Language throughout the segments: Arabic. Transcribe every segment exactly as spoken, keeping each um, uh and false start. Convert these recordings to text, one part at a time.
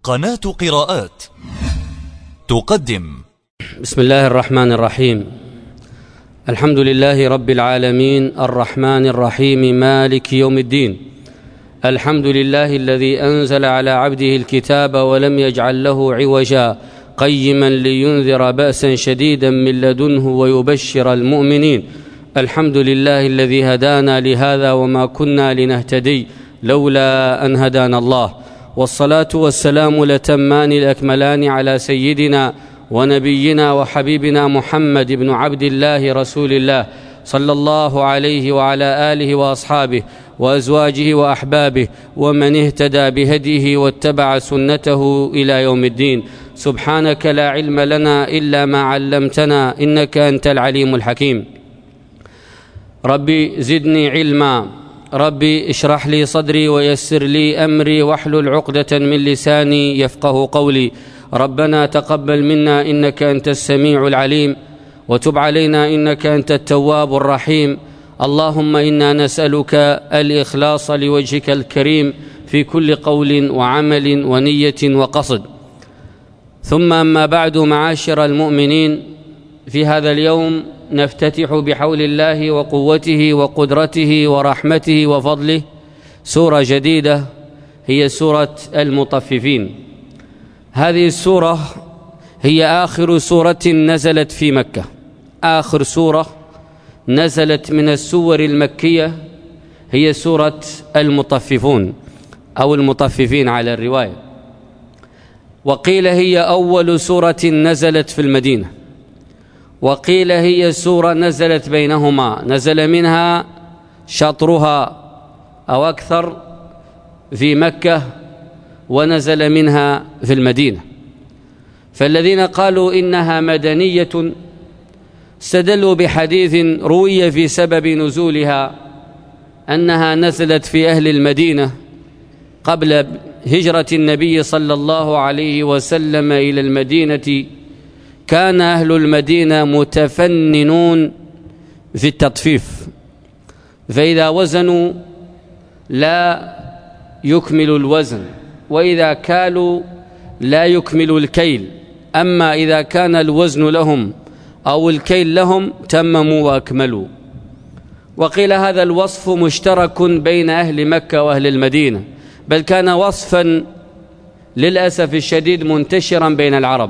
قناة قراءات تقدم. بسم الله الرحمن الرحيم. الحمد لله رب العالمين الرحمن الرحيم مالك يوم الدين. الحمد لله الذي أنزل على عبده الكتاب ولم يجعل له عوجا قيما لينذر بأسا شديدا من لدنه ويبشر المؤمنين. الحمد لله الذي هدانا لهذا وما كنا لنهتدي لولا أن هدانا الله، والصلاة والسلام لتمان الأكملان على سيدنا ونبينا وحبيبنا محمد بن عبد الله رسول الله صلى الله عليه وعلى آله وأصحابه وأزواجه وأحبابه ومن اهتدى بهديه واتبع سنته إلى يوم الدين. سبحانك لا علم لنا إلا ما علمتنا إنك أنت العليم الحكيم. ربي زدني علما، ربي اشرح لي صدري ويسر لي أمري واحلل عقدة من لساني يفقه قولي. ربنا تقبل منا إنك أنت السميع العليم، وتب علينا إنك أنت التواب الرحيم. اللهم إنا نسألك الإخلاص لوجهك الكريم في كل قول وعمل ونية وقصد. ثم أما بعد، معاشر المؤمنين، في هذا اليوم نفتتح بحول الله وقوته وقدرته ورحمته وفضله سورة جديدة، هي سورة المطففين. هذه السورة هي آخر سورة نزلت في مكة، آخر سورة نزلت من السور المكية هي سورة المطففون أو المطففين على الرواية، وقيل هي أول سورة نزلت في المدينة، وقيل هي سورة نزلت بينهما، نزل منها شطرها أو أكثر في مكة ونزل منها في المدينة. فالذين قالوا إنها مدنية استدلوا بحديث روي في سبب نزولها أنها نزلت في أهل المدينة قبل هجرة النبي صلى الله عليه وسلم إلى المدينة. كان أهل المدينة متفننون في التطفيف، فإذا وزنوا لا يكملوا الوزن، وإذا كالوا لا يكملوا الكيل، أما إذا كان الوزن لهم أو الكيل لهم تمموا وأكملوا. وقيل هذا الوصف مشترك بين أهل مكة وأهل المدينة، بل كان وصفا للأسف الشديد منتشرا بين العرب،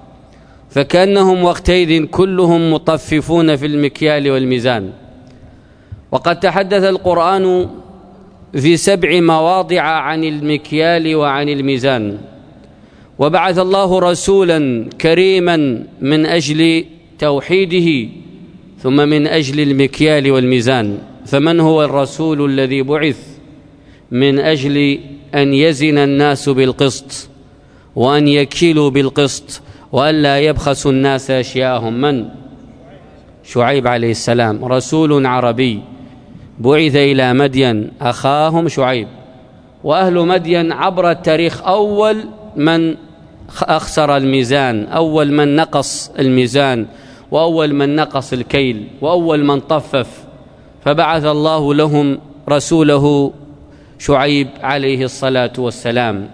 فكأنهم وقتئذ كلهم مطففون في المكيال والميزان. وقد تحدث القرآن في سبع مواضع عن المكيال وعن الميزان، وبعث الله رسولا كريما من أجل توحيده ثم من أجل المكيال والميزان. فمن هو الرسول الذي بعث من أجل أن يزن الناس بالقسط وأن يكيلوا بالقسط وأن لا يبخسوا الناس أشياءهم؟ من؟ شعيب عليه السلام، رسول عربي بعث إلى مدين أخاهم شعيب. وأهل مدين عبر التاريخ أول من أخسر الميزان، أول من نقص الميزان، وأول من نقص الكيل، وأول من طفف، فبعث الله لهم رسوله شعيب عليه الصلاة والسلام.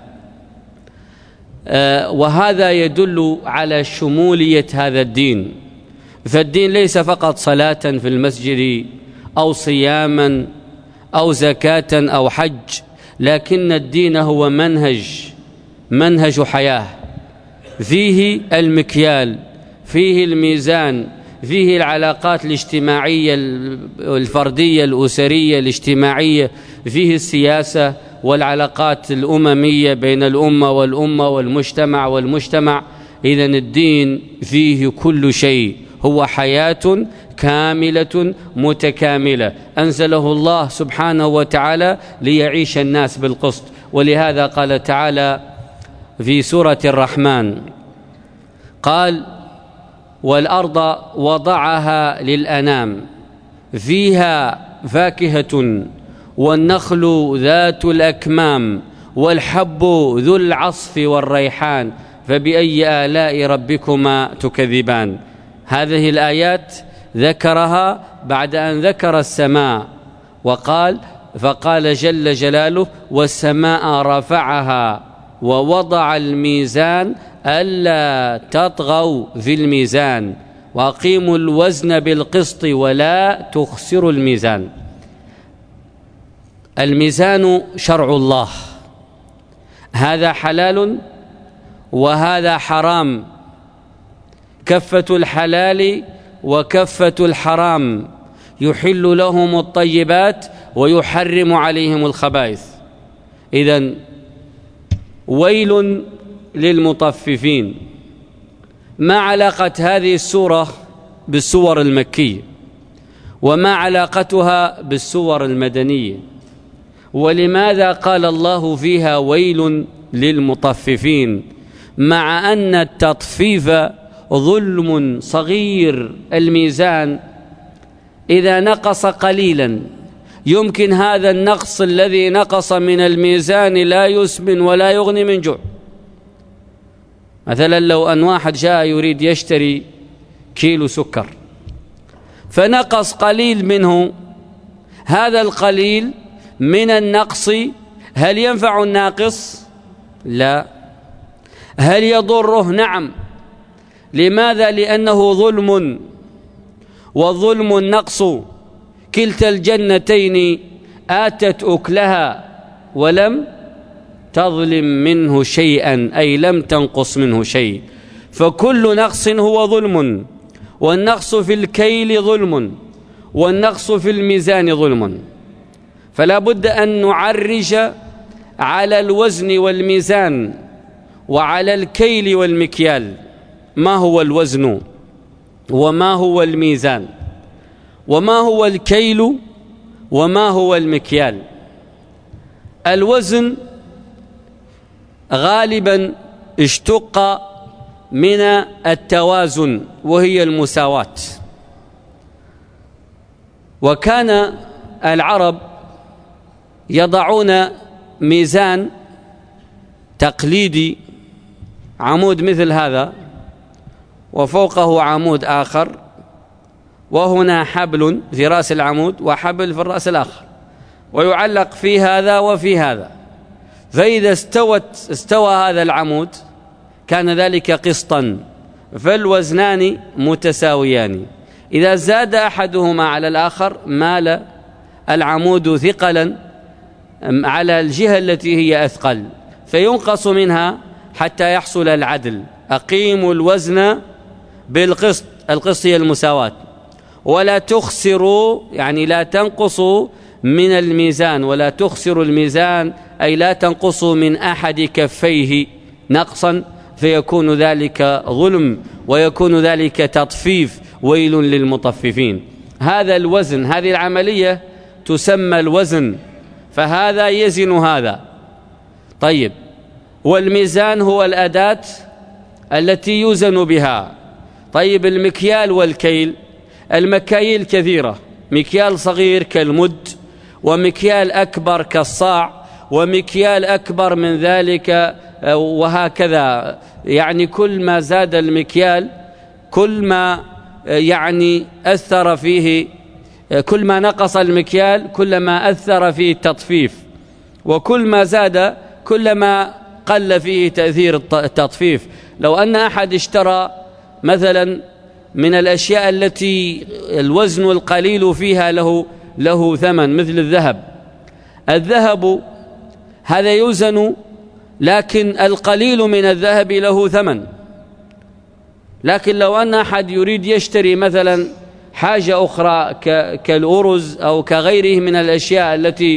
آه وهذا يدل على شمولية هذا الدين. فالدين ليس فقط صلاة في المسجد أو صياما أو زكاة أو حج، لكن الدين هو منهج منهج حياة، فيه المكيال، فيه الميزان، فيه العلاقات الاجتماعية الفردية الأسرية الاجتماعية، فيه السياسة والعلاقات الأممية بين الأمة والأمة والمجتمع والمجتمع. إذن الدين فيه كل شيء، هو حياة كاملة متكاملة أنزله الله سبحانه وتعالى ليعيش الناس بالقسط. ولهذا قال تعالى في سورة الرحمن، قال: والأرض وضعها للأنام فيها فاكهة والنخل ذات الأكمام والحب ذو العصف والريحان فبأي آلاء ربكما تكذبان. هذه الآيات ذكرها بعد أن ذكر السماء، وقال فقال جل جلاله: والسماء رفعها ووضع الميزان ألا تطغوا في الميزان وأقيموا الوزن بالقسط ولا تخسروا الميزان. الميزان شرع الله، هذا حلال وهذا حرام، كفة الحلال وكفة الحرام، يحل لهم الطيبات ويحرم عليهم الخبائث. إذن ويل للمطففين. ما علاقة هذه السورة بالسور المكية؟ وما علاقتها بالسور المدنية؟ ولماذا قال الله فيها ويل للمطففين مع أن التطفيف ظلم صغير؟ الميزان إذا نقص قليلا يمكن هذا النقص الذي نقص من الميزان لا يسمن ولا يغني من جوع. مثلا لو أن واحد جاء يريد يشتري كيلو سكر فنقص قليل منه، هذا القليل من النقص هل ينفع الناقص؟ لا. هل يضره؟ نعم. لماذا؟ لأنه ظلم، والظلم النقص، كلتا الجنتين آتت أكلها ولم تظلم منه شيئا، أي لم تنقص منه شيء. فكل نقص هو ظلم، والنقص في الكيل ظلم، والنقص في الميزان ظلم. فلا بد أن نعرج على الوزن والميزان وعلى الكيل والمكيال. ما هو الوزن وما هو الميزان وما هو الكيل وما هو المكيال؟ الوزن غالبا اشتق من التوازن وهي المساواة، وكان العرب يضعون ميزان تقليدي، عمود مثل هذا وفوقه عمود آخر، وهنا حبل في رأس العمود وحبل في الرأس الآخر، ويعلق في هذا وفي هذا. فإذا استوت استوى هذا العمود كان ذلك قسطا، فالوزنان متساويان. إذا زاد أحدهما على الآخر مال العمود ثقلا على الجهة التي هي أثقل، فينقص منها حتى يحصل العدل. أقيموا الوزن بالقسط، القسط هي المساواة، ولا تخسروا يعني لا تنقصوا من الميزان، ولا تخسروا الميزان أي لا تنقصوا من أحد كفيه نقصا، فيكون ذلك ظلم ويكون ذلك تطفيف. ويل للمطففين. هذا الوزن، هذه العملية تسمى الوزن، فهذا يزن هذا. طيب، والميزان هو الأداة التي يوزن بها. طيب، المكيال والكيل، المكاييل كثيرة، مكيال صغير كالمد، ومكيال أكبر كالصاع، ومكيال أكبر من ذلك، وهكذا. يعني كل ما زاد المكيال كل ما يعني أثر فيه، كل ما نقص المكيال كلما أثر فيه التطفيف، وكل ما زاد كلما قل فيه تأثير التطفيف. لو أن أحد اشترى مثلا من الأشياء التي الوزن القليل فيها له له ثمن، مثل الذهب، الذهب هذا يوزن، لكن القليل من الذهب له ثمن. لكن لو أن أحد يريد يشتري مثلا حاجة أخرى كالأرز أو كغيره من الأشياء التي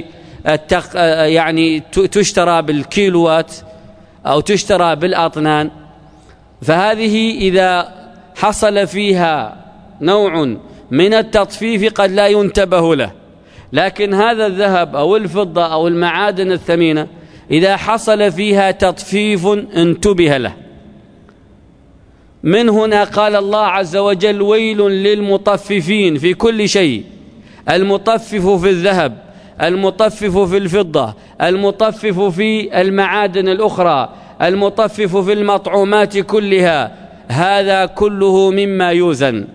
يعني تشترى بالكيلوات أو تشترى بالأطنان، فهذه إذا حصل فيها نوع من التطفيف قد لا ينتبه له. لكن هذا الذهب أو الفضة أو المعادن الثمينة إذا حصل فيها تطفيف انتبه له. من هنا قال الله عز وجل ويل للمطففين في كل شيء، المطفف في الذهب، المطفف في الفضة، المطفف في المعادن الأخرى، المطفف في المطعومات كلها، هذا كله مما يوزن.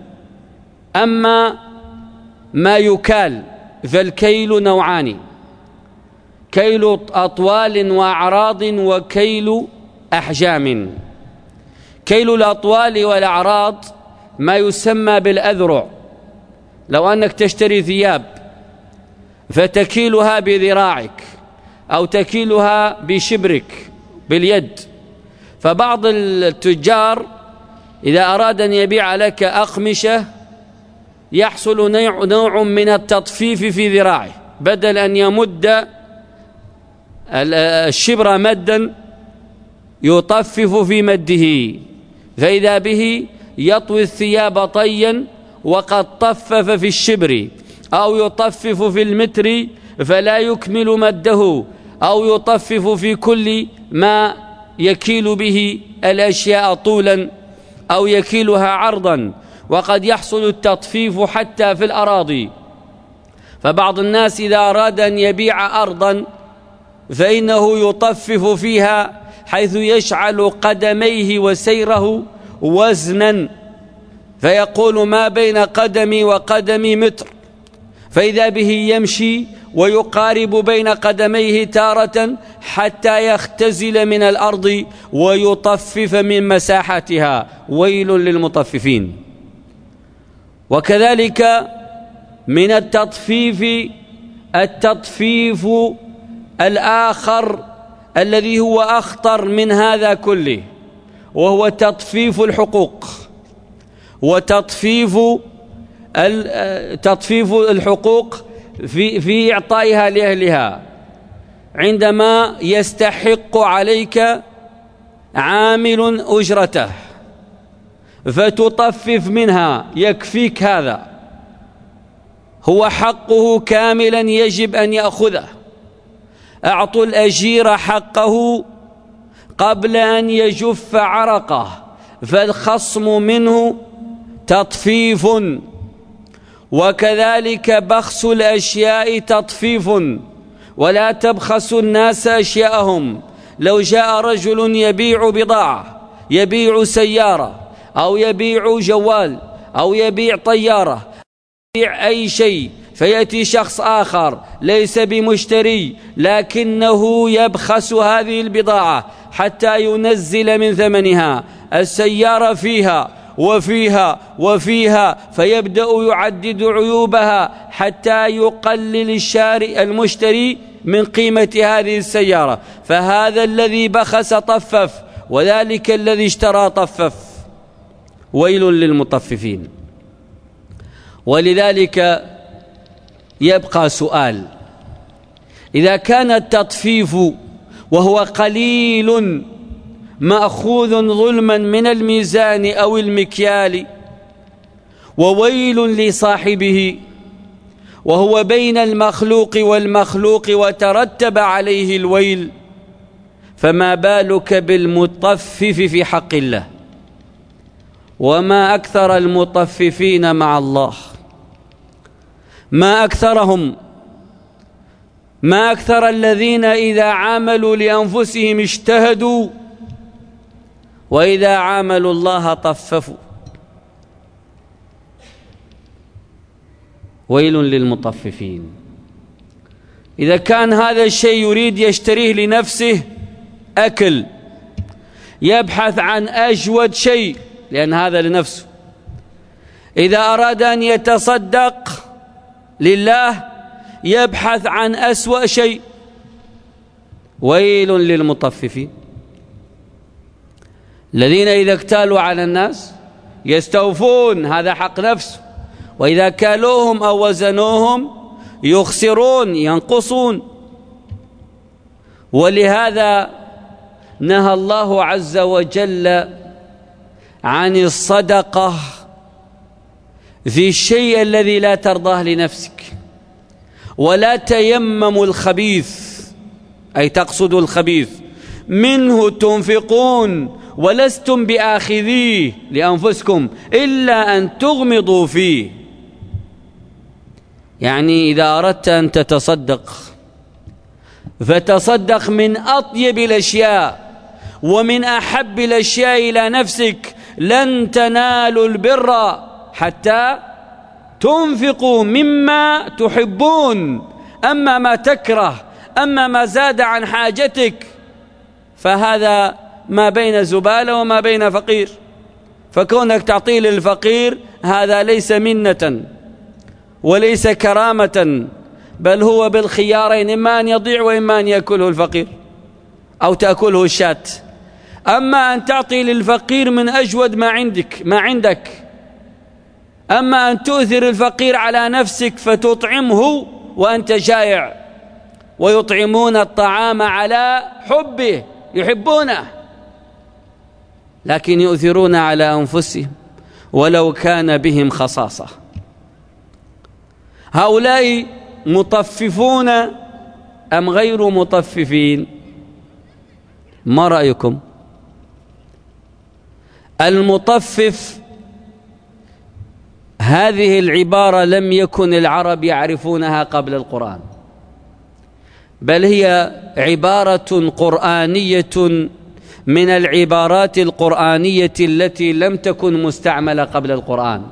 أما ما يكال فالكيل نوعان: كيل أطوال وأعراض وكيل أحجام. كيل الأطوال والأعراض ما يسمى بالأذرع. لو أنك تشتري ثياب فتكيلها بذراعك أو تكيلها بشبرك باليد، فبعض التجار إذا أراد أن يبيع لك أقمشة يحصل نوع من التطفيف في ذراعه، بدل أن يمد الشبر مدا يطفف في مده، فإذا به يطوي الثياب طيا وقد طفف في الشبر، أو يطفف في المتر فلا يكمل مده، أو يطفف في كل ما يكيل به الأشياء طولا أو يكيلها عرضا، وقد يحصل التطفيف حتى في الأراضي. فبعض الناس إذا أراد أن يبيع أرضا فإنه يطفف فيها حيث يجعل قدميه وسيره وزنا، فيقول ما بين قدمي وقدمي متر، فإذا به يمشي ويقارب بين قدميه تارة حتى يختزل من الأرض ويطفف من مساحتها. ويل للمطففين. وكذلك من التطفيف التطفيف الآخر الذي هو أخطر من هذا كله، وهو تطفيف الحقوق. وتطفيف تطفيف الحقوق في في إعطائها لأهلها. عندما يستحق عليك عامل أجرته فتطفف منها، يكفيك هذا، هو حقه كاملا يجب أن يأخذه. أعطوا الأجير حقه قبل أن يجف عرقه، فالخصم منه تطفيف. وكذلك بخس الأشياء تطفيف، ولا تبخسوا الناس أشياءهم. لو جاء رجل يبيع بضاعة، يبيع سيارة أو يبيع جوال أو يبيع طيارة، يبيع أي شيء، فيأتي شخص آخر ليس بمشتري لكنه يبخس هذه البضاعة حتى ينزل من ثمنها، السيارة فيها وفيها وفيها، فيبدأ يعدد عيوبها حتى يقلل الشاري المشتري من قيمة هذه السيارة. فهذا الذي بخس طفف، وذلك الذي اشترى طفف. ويل للمطففين. ولذلك يبقى سؤال: إذا كان التطفيف وهو قليل مأخوذ ظلما من الميزان أو المكيال، وويل لصاحبه وهو بين المخلوق والمخلوق وترتب عليه الويل، فما بالك بالمطفف في حق الله؟ وما أكثر المطففين مع الله، ما أكثرهم، ما أكثر الذين إذا عاملوا لأنفسهم اجتهدوا وإذا عاملوا الله طففوا. ويل للمطففين. إذا كان هذا الشيء يريد يشتريه لنفسه أكل، يبحث عن أجود شيء لأن هذا لنفسه. إذا أراد أن يتصدق لله يبحث عن أسوأ شيء. ويل للمطففين الذين إذا اكتالوا على الناس يستوفون، هذا حق نفسه، وإذا كالوهم أو وزنوهم يخسرون ينقصون. ولهذا نهى الله عز وجل عن الصدقة في الشيء الذي لا ترضاه لنفسك. ولا تيمموا الخبيث، أي تقصدوا الخبيث، منه تنفقون ولستم بآخذيه لأنفسكم إلا أن تغمضوا فيه. يعني إذا أردت أن تتصدق فتصدق من أطيب الأشياء ومن أحب الأشياء إلى نفسك. لن تنالوا البر حتى تنفقوا مما تحبون. أما ما تكره أما ما زاد عن حاجتك فهذا ما بين زبالة وما بين فقير. فكونك تعطيه للفقير هذا ليس منة وليس كرامة، بل هو بالخيارين، إما أن يضيع وإما أن يأكله الفقير أو تأكله الشاة. أما أن تعطي للفقير من أجود ما عندك ما عندك أما أن تؤثر الفقير على نفسك فتطعمه وأنت جائع، ويطعمون الطعام على حبه، يحبونه لكن يؤثرون على أنفسهم ولو كان بهم خصاصة. هؤلاء مطففون أم غير مطففين؟ ما رأيكم؟ المطفف هذه العبارة لم يكن العرب يعرفونها قبل القرآن، بل هي عبارة قرآنية من العبارات القرآنية التي لم تكن مستعملة قبل القرآن.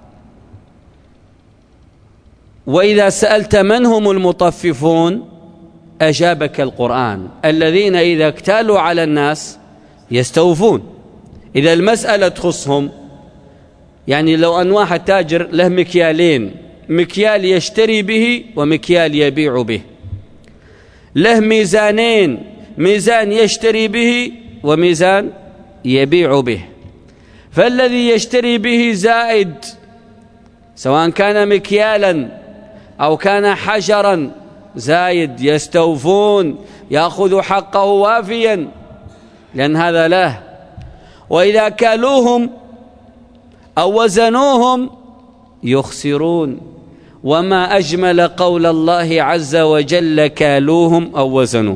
وإذا سألت من هم المطففون أجابك القرآن: الذين إذا اكتالوا على الناس يستوفون. إذا المسألة تخصهم، يعني لو أن واحد تاجر له مكيالين، مكيال يشتري به ومكيال يبيع به، له ميزانين، ميزان يشتري به وميزان يبيع به، فالذي يشتري به زائد سواء كان مكيالا أو كان حجرا زايد، يستوفون، يأخذ حقه وافيا لأن هذا له. وإذا كالوهم أو وزنوهم يخسرون. وما أجمل قول الله عز وجل: كالوهم أو وزنوهم.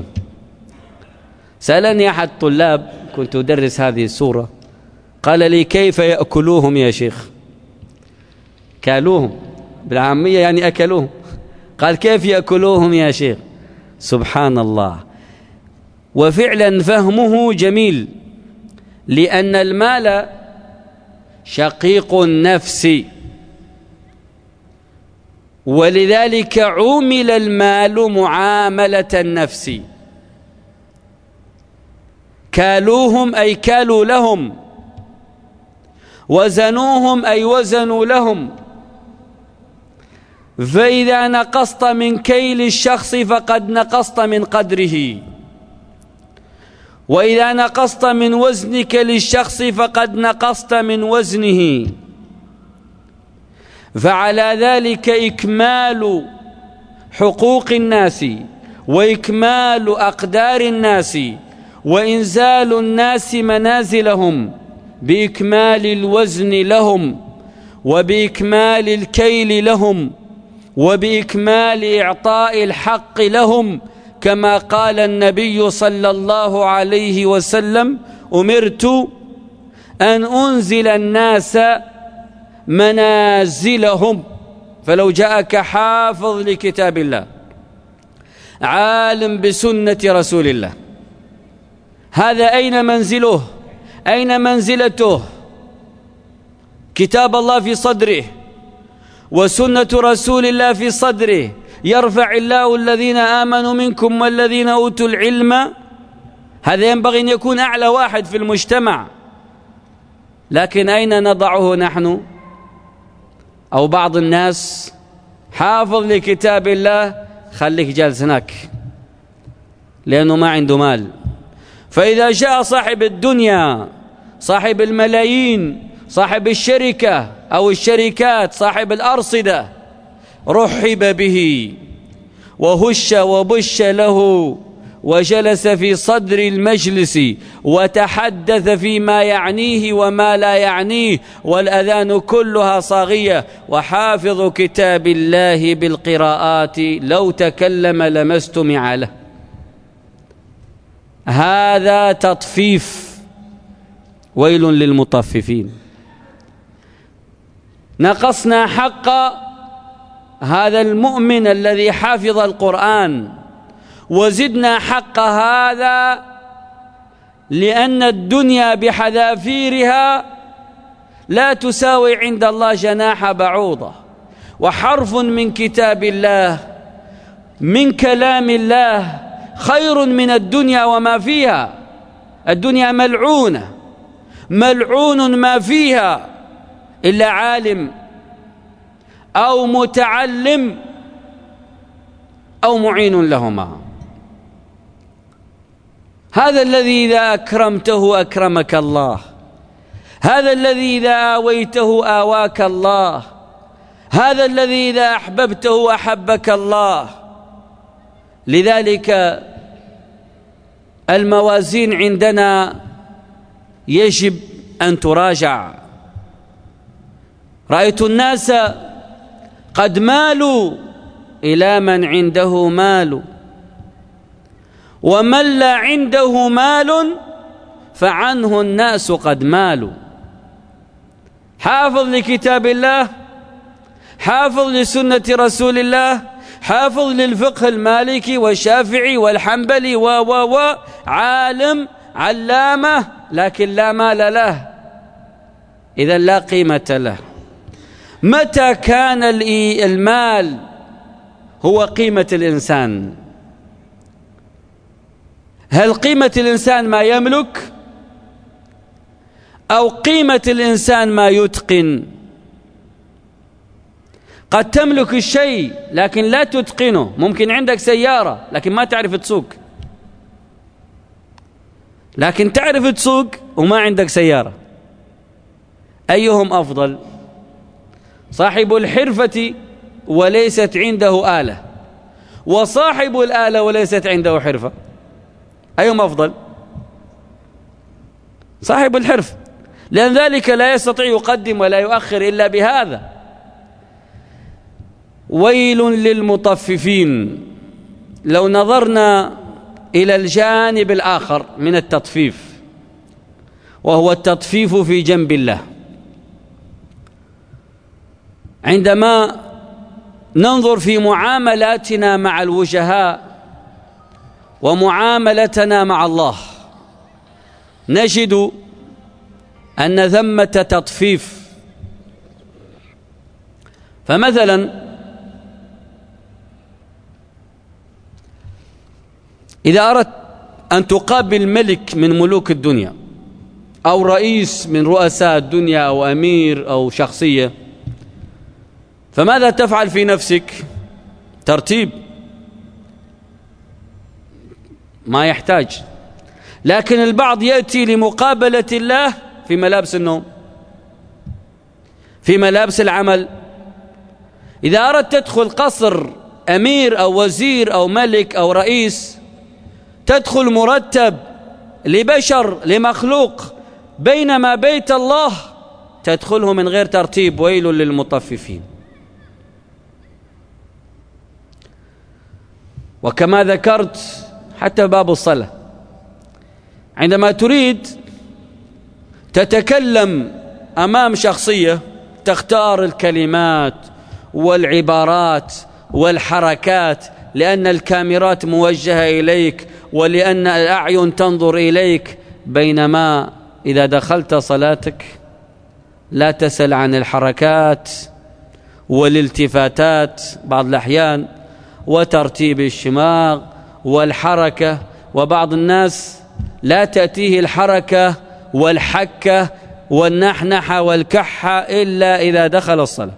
سألني أحد الطلاب، كنت أدرس هذه السورة، قال لي: كيف يأكلوهم يا شيخ؟ كالوهم بالعامية يعني أكلوهم. قال: كيف يأكلوهم يا شيخ؟ سبحان الله. وفعلا فهمه جميل، لأن المال شقيق النفس، ولذلك عُمل المال معاملة النفس. كالوهم أي كالوا لهم، وزنوهم أي وزنوا لهم. فإذا نقصت من كيل الشخص فقد نقصت من قدره، وإذا نقصت من وزنك للشخص فقد نقصت من وزنه. فعلى ذلك إكمال حقوق الناس وإكمال أقدار الناس وإنزال الناس منازلهم بإكمال الوزن لهم وبإكمال الكيل لهم وبإكمال إعطاء الحق لهم، كما قال النبي صلى الله عليه وسلم: أمرت أن أنزل الناس منازلهم. فلو جاءك حافظ لكتاب الله، عالم بسنة رسول الله، هذا أين منزله؟ أين منزلته؟ كتاب الله في صدره وسنة رسول الله في صدره. يرفع الله الذين آمنوا منكم والذين أوتوا العلم. هذا ينبغي أن يكون أعلى واحد في المجتمع، لكن أين نضعه نحن أو بعض الناس؟ حافظ لكتاب الله، خليك جالس هناك لأنه ما عنده مال. فإذا جاء صاحب الدنيا، صاحب الملايين، صاحب الشركة أو الشركات، صاحب الأرصدة، رحب به وهش وبش له وجلس في صدر المجلس وتحدث فيما يعنيه وما لا يعنيه، والأذان كلها صاغية. وحافظ كتاب الله بالقراءات لو تكلم لما استمع له. هذا تطفيف، ويل للمطففين. نقصنا حق هذا المؤمن الذي حافظ القرآن، وزدنا حق هذا لأن الدنيا بحذافيرها لا تساوي عند الله جناح بعوضة. وحرف من كتاب الله من كلام الله خير من الدنيا وما فيها. الدنيا ملعونة، ملعون ما فيها إلا عالم أو متعلم أو معين لهما. هذا الذي إذا أكرمته أكرمك الله، هذا الذي إذا آويته آواك الله، هذا الذي إذا أحببته أحبك الله. لذلك الموازين عندنا يجب أن تراجع. رأيت الناس قد مالوا إلى من عنده مال، ومن لا عنده مال فعنه الناس قد مالوا. حافظ لكتاب الله، حافظ لسنة رسول الله، حافظ للفقه المالكي والشافعي والحنبلي و و و عالم علامة، لكن لا مال له، إذا لا قيمة له. متى كان المال هو قيمة الإنسان؟ هل قيمة الإنسان ما يملك، أو قيمة الإنسان ما يتقن؟ قد تملك الشيء لكن لا تتقنه. ممكن عندك سيارة لكن ما تعرف تسوق، لكن تعرف تسوق وما عندك سيارة. أيهم أفضل؟ صاحب الحرفة وليست عنده آلة، وصاحب الآلة وليست عنده حرفة. أيهم أفضل؟ صاحب الحرفة، لأن ذلك لا يستطيع يقدم ولا يؤخر إلا بهذا. ويل للمطففين. لو نظرنا إلى الجانب الآخر من التطفيف، وهو التطفيف في جنب الله، عندما ننظر في معاملاتنا مع الوجهاء ومعاملتنا مع الله، نجد أن ثمة تطفيف. فمثلا إذا أردت أن تقابل ملك من ملوك الدنيا، أو رئيس من رؤساء الدنيا، أو أمير أو شخصية، فماذا تفعل في نفسك؟ ترتيب، ما يحتاج. لكن البعض يأتي لمقابلة الله في ملابس النوم، في ملابس العمل. إذا أردت تدخل قصر أمير أو وزير أو ملك أو رئيس، تدخل مرتب لبشر لمخلوق، بينما بيت الله تدخله من غير ترتيب. ويل للمطففين. وكما ذكرت حتى باب الصلاة، عندما تريد تتكلم أمام شخصية، تختار الكلمات والعبارات والحركات، لأن الكاميرات موجهة إليك ولأن الأعين تنظر إليك. بينما إذا دخلت صلاتك لا تسأل عن الحركات والالتفاتات بعض الأحيان، وترتيب الشماغ والحركة. وبعض الناس لا تأتيه الحركة والحكة والنحنحة والكحة إلا إذا دخل الصلاة،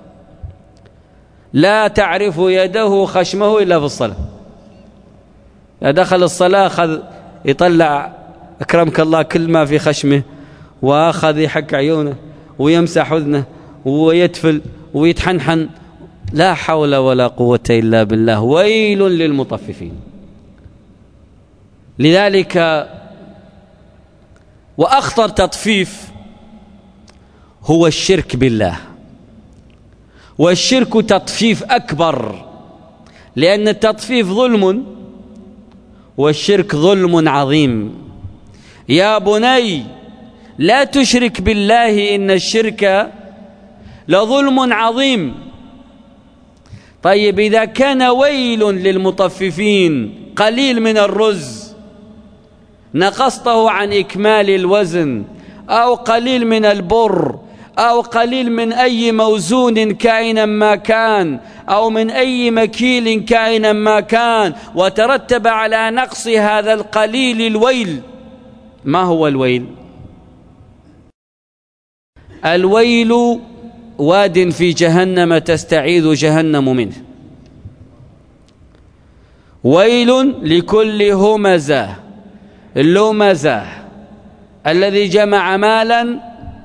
لا تعرف يده خشمه إلا في الصلاة. إذا دخل الصلاة أخذ يطلع أكرمك الله كل ما في خشمه، وأخذ يحك عيونه ويمسح أذنه ويتفل ويتحنحن. لا حول ولا قوة إلا بالله. ويل للمطففين. لذلك وأخطر تطفيف هو الشرك بالله، والشرك تطفيف أكبر، لأن التطفيف ظلم والشرك ظلم عظيم. يا بني لا تشرك بالله إن الشرك لظلم عظيم. طيب إذا كان ويل للمطففين، قليل من الرز نقصته عن إكمال الوزن، أو قليل من البر، أو قليل من أي موزون كائنا ما كان، أو من أي مكيل كائنا ما كان، وترتب على نقص هذا القليل الويل. ما هو الويل؟ الويل واد في جهنم تستعيذ جهنم منه. ويل لكل همزة لمزة الذي جمع مالا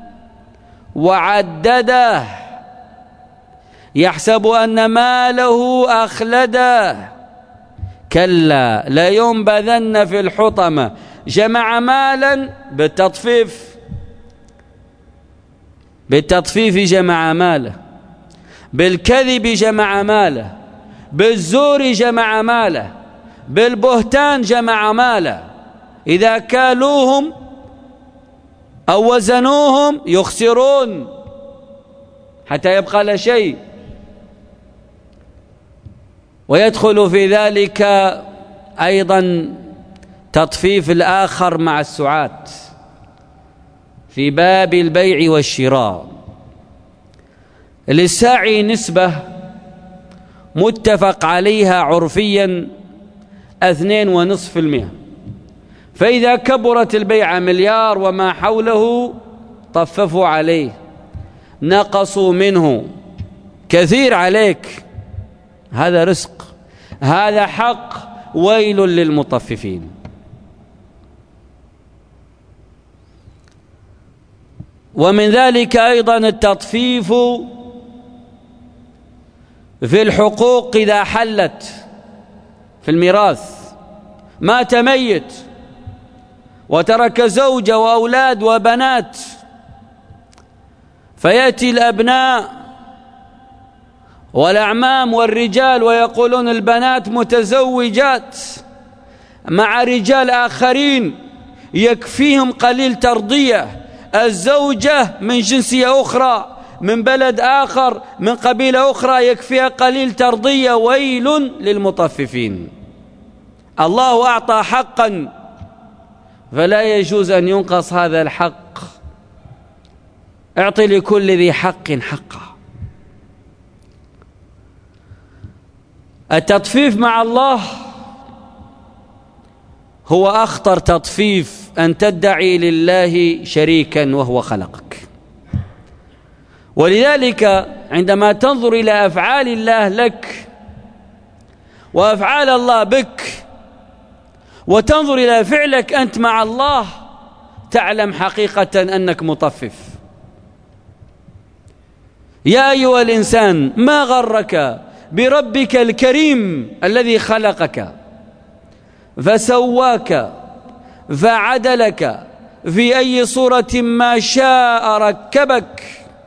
وعدده يحسب أن ماله أخلده كلا لينبذن في الحطمة. جمع مالا بالتطفيف، بالتطفيف جمع ماله، بالكذب جمع ماله، بالزور جمع ماله، بالبهتان جمع ماله. إذا كالوهم أو وزنوهم يخسرون حتى يبقى لا شيء. ويدخل في ذلك أيضا تطفيف الآخر مع السعاة في باب البيع والشراء. للساعي نسبة متفق عليها عرفيا اثنين ونصف في المئة، فإذا كبرت البيعة مليار وما حوله طففوا عليه، نقصوا منه كثير عليك. هذا رزق، هذا حق، ويل للمطففين. ومن ذلك أيضا التطفيف في الحقوق إذا حلت في الميراث. مات ميت وترك زوجة وأولاد وبنات، فيأتي الأبناء والأعمام والرجال ويقولون البنات متزوجات مع رجال آخرين يكفيهم قليل ترضية، الزوجة من جنسية أخرى من بلد آخر من قبيلة أخرى يكفيها قليل ترضية. ويل للمطففين. الله أعطى حقا فلا يجوز أن ينقص هذا الحق. اعطي لكل ذي حق حقه. التطفيف مع الله هو أخطر تطفيف، أن تدعي لله شريكا وهو خلقك. ولذلك عندما تنظر إلى أفعال الله لك وأفعال الله بك وتنظر إلى فعلك أنت مع الله، تعلم حقيقة أنك مطفف. يا أيها الإنسان ما غرك بربك الكريم الذي خلقك فسواك فعدلك في أي صورة ما شاء ركبك،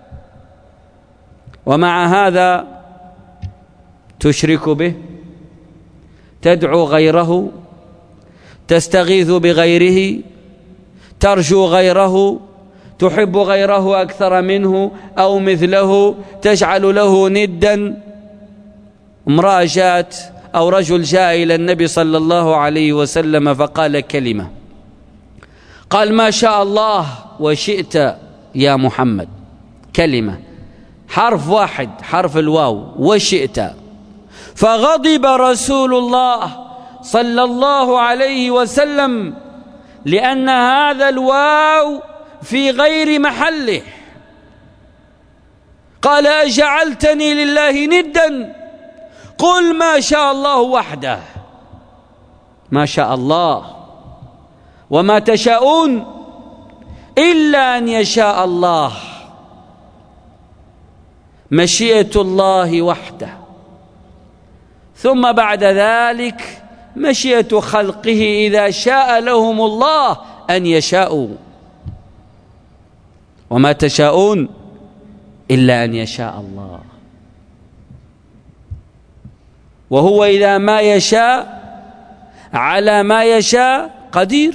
ومع هذا تشرك به، تدعو غيره، تستغيث بغيره، ترجو غيره، تحب غيره أكثر منه أو مثله، تجعل له ندا. امرأة جاءت أو رجل جاء إلى النبي صلى الله عليه وسلم فقال كلمة، قال ما شاء الله وشئت يا محمد، كلمة حرف واحد حرف الواو وشئت. فغضب رسول الله صلى الله عليه وسلم لأن هذا الواو في غير محله. قال أجعلتني لله ندا؟ قل ما شاء الله وحده. ما شاء الله وما تشاءون إلا أن يشاء الله. مشيئة الله وحده، ثم بعد ذلك مشيئة خلقه إذا شاء لهم الله أن يشاءوا. وما تشاءون إلا أن يشاء الله. وهو إذا ما يشاء على ما يشاء قدير.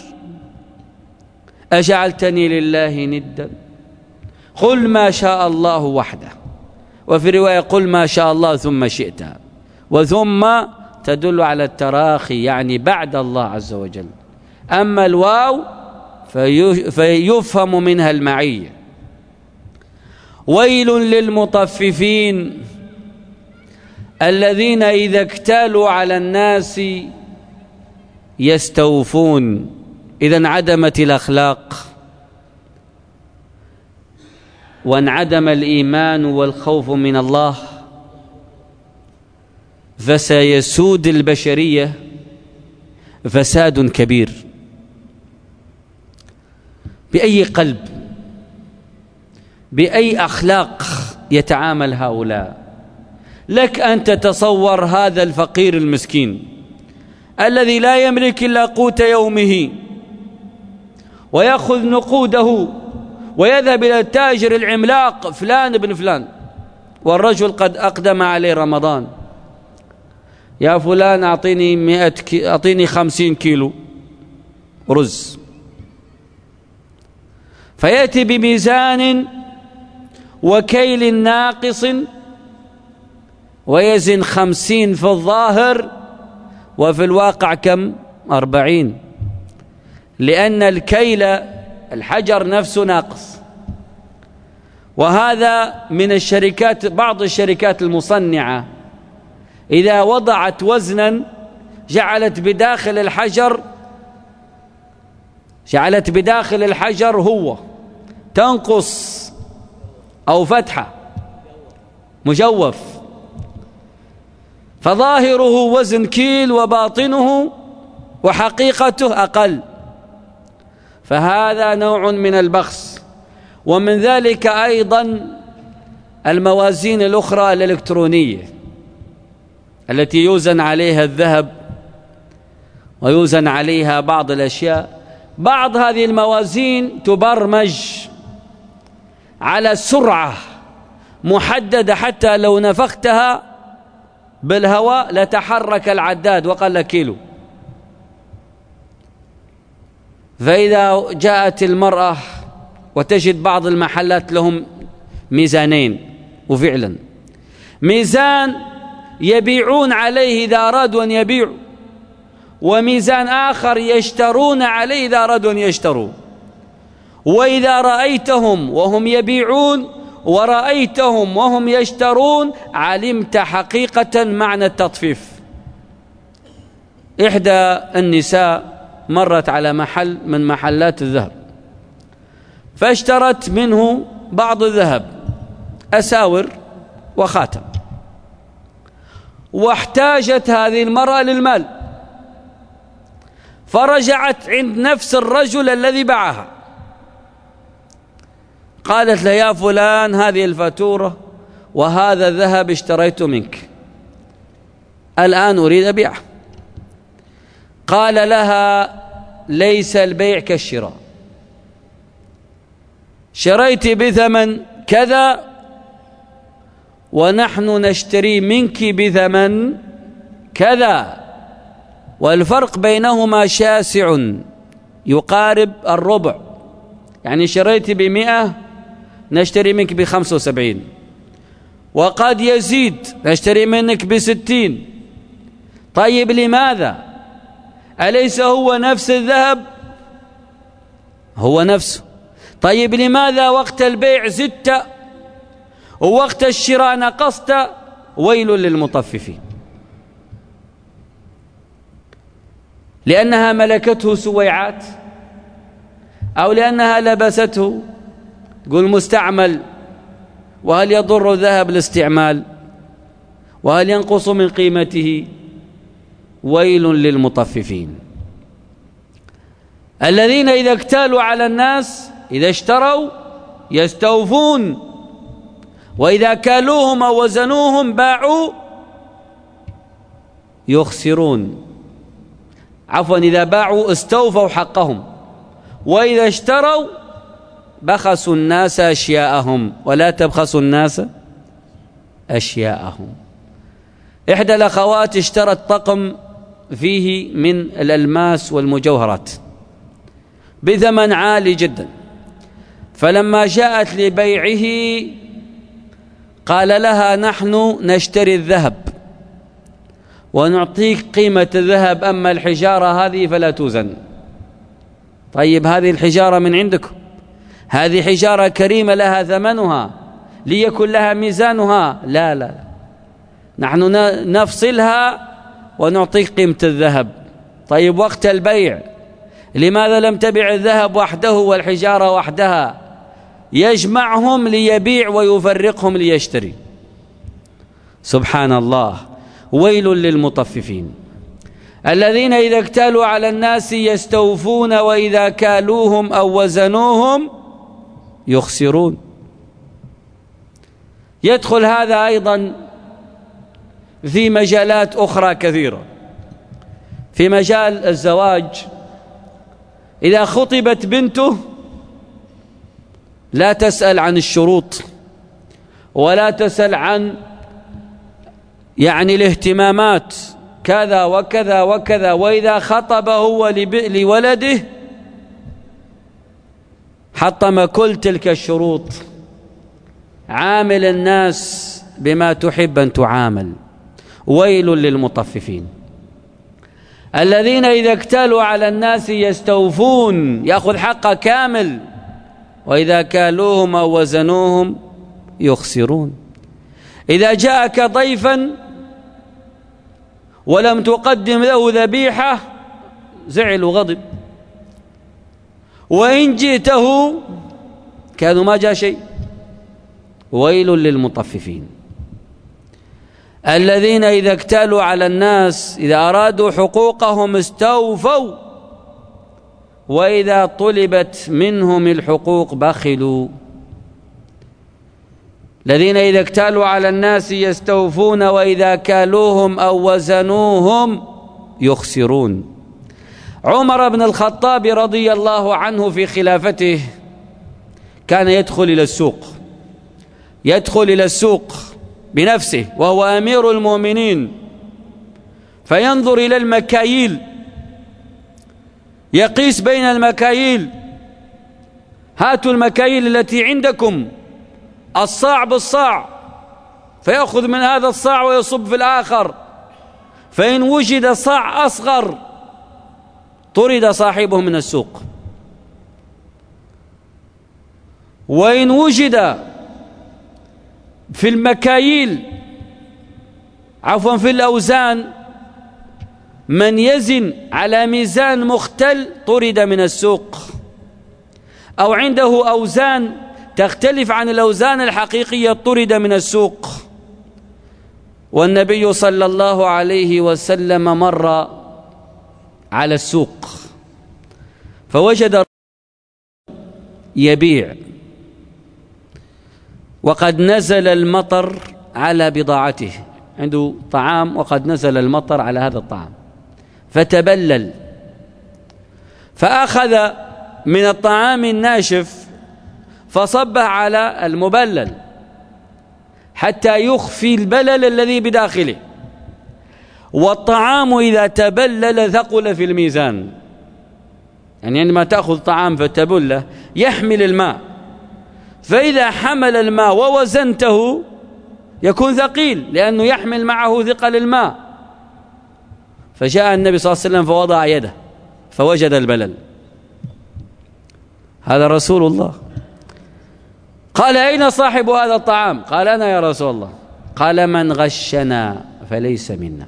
أجعلتني لله ندا؟ قل ما شاء الله وحده. وفي رواية قل ما شاء الله ثم شئت، وثم تدل على التراخي يعني بعد الله عز وجل. أما الواو فيفهم منها المعية. ويل للمطففين الذين إذا اكتالوا على الناس يستوفون. إذا انعدمت الأخلاق وانعدم الإيمان والخوف من الله، فسيسود البشرية فساد كبير. بأي قلب، بأي أخلاق يتعامل هؤلاء؟ لك أن تتصور هذا الفقير المسكين الذي لا يملك إلا قوت يومه ويأخذ نقوده ويذهب إلى التاجر العملاق فلان بن فلان، والرجل قد أقدم عليه رمضان، يا فلان أعطيني مئة كي... أعطيني خمسين كيلو رز، فيأتي بميزان وكيل ناقص ويزن خمسين في الظاهر وفي الواقع كم؟ أربعين، لأن الكيل الحجر نفسه ناقص. وهذا من الشركات، بعض الشركات المصنعة إذا وضعت وزنا جعلت بداخل الحجر جعلت بداخل الحجر هو تنقص أو فتحة مجوف، فظاهره وزن كيل وباطنه وحقيقته أقل، فهذا نوع من البخس. ومن ذلك أيضا الموازين الأخرى الإلكترونية التي يوزن عليها الذهب ويوزن عليها بعض الأشياء. بعض هذه الموازين تبرمج على سرعة محددة حتى لو نفختها بالهواء لتحرك العداد وقل كيلو. فإذا جاءت المرأة وتجد بعض المحلات لهم ميزانين، وفعلا ميزان يبيعون عليه إذا أرادوا أن يبيعوا، وميزان آخر يشترون عليه إذا أرادوا أن يشتروا. وإذا رأيتهم وهم يبيعون ورأيتهم وهم يشترون علمت حقيقة معنى التطفيف. إحدى النساء مرت على محل من محلات الذهب فاشترت منه بعض الذهب، أساور وخاتم، واحتاجت هذه المرأة للمال، فرجعت عند نفس الرجل الذي باعها، قالت له يا فلان هذه الفاتورة وهذا الذهب اشتريته منك، الآن أريد أبيعه. قال لها ليس البيع كالشراء، شريت بثمن كذا ونحن نشتري منك بثمن كذا، والفرق بينهما شاسع يقارب الربع، يعني شريت بمئة نشتري منك بخمسة وسبعين، وقد يزيد نشتري منك بستين. طيب لماذا؟ أليس هو نفس الذهب؟ هو نفسه. طيب لماذا وقت البيع زدت ووقت الشراء نقصت؟ ويل للمطففين، لأنها ملكته سويعات أو لأنها لبسته. قل مستعمل، وهل يضر الذهب الاستعمال؟ وهل ينقص من قيمته؟ ويل للمطففين الذين إذا اكتالوا على الناس إذا اشتروا يستوفون، وإذا كالوهم أو وزنوهم باعوا يخسرون. عفوا، إذا باعوا استوفوا حقهم، وإذا اشتروا بخسوا الناس أشياءهم، ولا تبخسوا الناس أشياءهم. إحدى الأخوات اشترت طقم فيه من الألماس والمجوهرات بثمن عالي جدا، فلما جاءت لبيعه قال لها نحن نشتري الذهب ونعطيك قيمة الذهب، أما الحجارة هذه فلا توزن. طيب هذه الحجارة من عندكم، هذه حجارة كريمة لها ثمنها، ليكن لها ميزانها، لا لا، نحن نفصلها ونعطيك قيمة الذهب. طيب وقت البيع لماذا لم تبع الذهب وحده والحجارة وحدها؟ يجمعهم ليبيع ويفرقهم ليشتري. سبحان الله. ويل للمطففين الذين إذا اكتالوا على الناس يستوفون وإذا كالوهم أو وزنوهم يخسرون. يدخل هذا أيضا في مجالات أخرى كثيرة. في مجال الزواج، إذا خطبت بنته لا تسأل عن الشروط ولا تسأل عن يعني الاهتمامات كذا وكذا وكذا، وإذا خطب هو لولده حطم كل تلك الشروط. عامل الناس بما تحب أن تعامل. ويل للمطففين الذين إذا اكتالوا على الناس يستوفون، يأخذ حقه كامل، وإذا كالوهم أو وزنوهم يخسرون. إذا جاءك ضيفا ولم تقدم له ذبيحة زعل وغضب، وإن جئته كانوا ما جاء شيء. ويل للمطففين الذين إذا اكتالوا على الناس، إذا أرادوا حقوقهم استوفوا، وإذا طلبت منهم الحقوق بخلوا. الذين إذا اكتالوا على الناس يستوفون وإذا كالوهم أو وزنوهم يخسرون. عمر بن الخطاب رضي الله عنه في خلافته كان يدخل إلى السوق يدخل إلى السوق بنفسه وهو أمير المؤمنين، فينظر إلى المكاييل، يقيس بين المكاييل. هاتوا المكاييل التي عندكم، الصاع بالصاع، فيأخذ من هذا الصاع ويصب في الآخر، فإن وجد صاع أصغر طرد صاحبه من السوق، وإن وجد في المكاييل عفوا في الأوزان من يزن على ميزان مختل طرد من السوق، أو عنده أوزان تختلف عن الأوزان الحقيقية طرد من السوق. والنبي صلى الله عليه وسلم مر على السوق فوجد يبيع وقد نزل المطر على بضاعته، عنده طعام وقد نزل المطر على هذا الطعام فتبلل، فأخذ من الطعام الناشف فصبه على المبلل حتى يخفي البلل الذي بداخله. والطعام إذا تبلل ثقل في الميزان، يعني عندما تأخذ طعام فتبله يحمل الماء، فإذا حمل الماء ووزنته يكون ثقيل لأنه يحمل معه ثقل الماء. فجاء النبي صلى الله عليه وسلم فوضع يده فوجد البلل. هذا رسول الله. قال: أين صاحب هذا الطعام؟ قال: أنا يا رسول الله. قال: من غشنا فليس منا.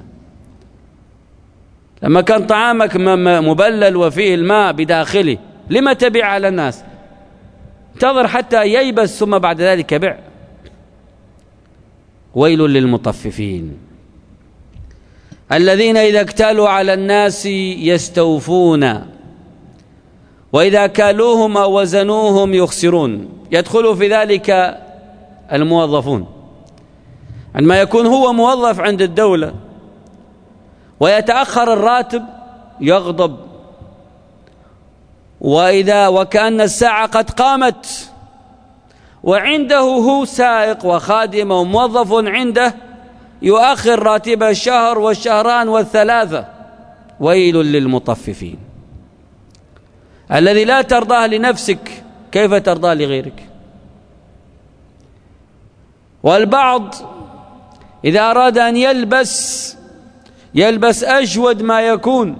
لما كان طعامك مبلل وفيه الماء بداخله لما تبيع على الناس؟ انتظر حتى ييبس ثم بعد ذلك بيع. ويل للمطففين الذين إذا اكتالوا على الناس يستوفون وإذا كالوهم أو وزنوهم يخسرون. يدخل في ذلك الموظفون، عندما يكون هو موظف عند الدولة ويتأخر الراتب يغضب، وإذا وكأن الساعة قد قامت، وعنده هو سائق وخادم وموظف عنده يؤخر راتبه الشهر والشهران والثلاثة. ويل للمطففين الذي لا ترضاه لنفسك كيف ترضاه لغيرك. والبعض إذا أراد أن يلبس يلبس أجود ما يكون،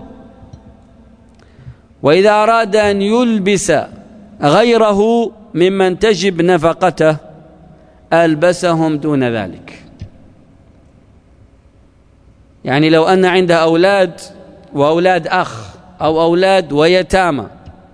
وإذا أراد أن يلبس غيره ممن تجب نفقته ألبسهم دون ذلك. يعني لو أن عنده أولاد وأولاد أخ أو أولاد ويتامى،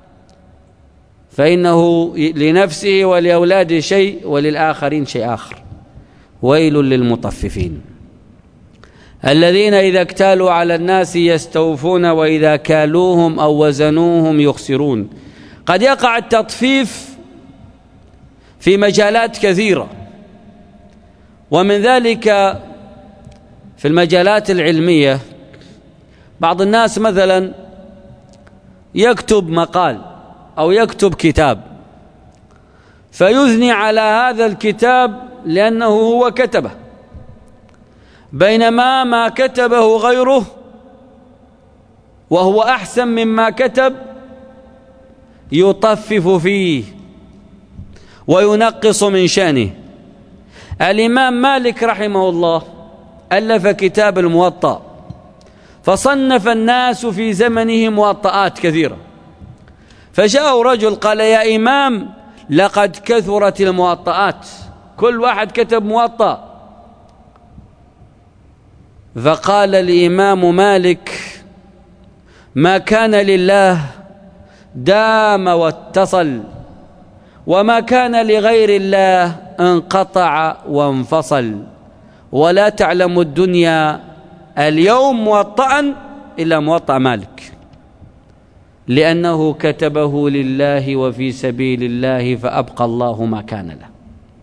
فإنه لنفسه ولأولاده شيء وللآخرين شيء آخر. ويل للمطففين الذين إذا اكتالوا على الناس يستوفون وإذا كالوهم أو وزنوهم يخسرون. قد يقع التطفيف في مجالات كثيرة، ومن ذلك في المجالات العلمية. بعض الناس مثلا يكتب مقال أو يكتب كتاب فيثني على هذا الكتاب لأنه هو كتبه، بينما ما كتبه غيره وهو أحسن مما كتب يطفف فيه وينقص من شأنه. الإمام مالك رحمه الله ألف كتاب الموطأ، فصنف الناس في زمنه موطئات كثيرة، فجاء رجل قال: يا إمام لقد كثرت الموطئات، كل واحد كتب موطأ. فقال الإمام مالك: ما كان لله دام واتصل، وما كان لغير الله انقطع وانفصل، ولا تعلم الدنيا اليوم موطئا إلا موطأ مالك، لأنه كتبه لله وفي سبيل الله فأبقى الله ما كان له.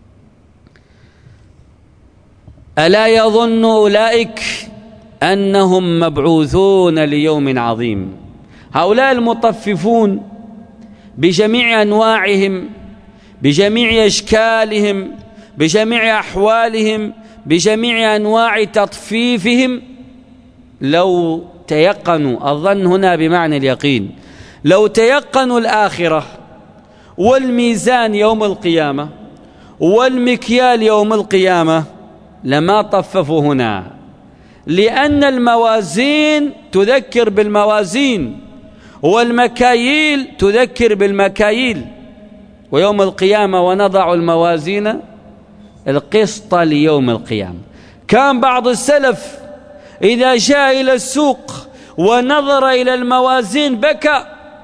ألا يظن أولئك أنهم مبعوثون ليوم عظيم؟ هؤلاء المطففون بجميع أنواعهم، بجميع أشكالهم، بجميع أحوالهم، بجميع أنواع تطفيفهم، لو تيقنوا، الظن هنا بمعنى اليقين، لو تيقنوا الآخرة والميزان يوم القيامة والمكيال يوم القيامة لما طففوا هنا، لأن الموازين تذكر بالموازين والمكاييل تذكر بالمكاييل. ويوم القيامة ونضع الموازين القسط ليوم القيامة. كان بعض السلف إذا جاء إلى السوق ونظر إلى الموازين بكى،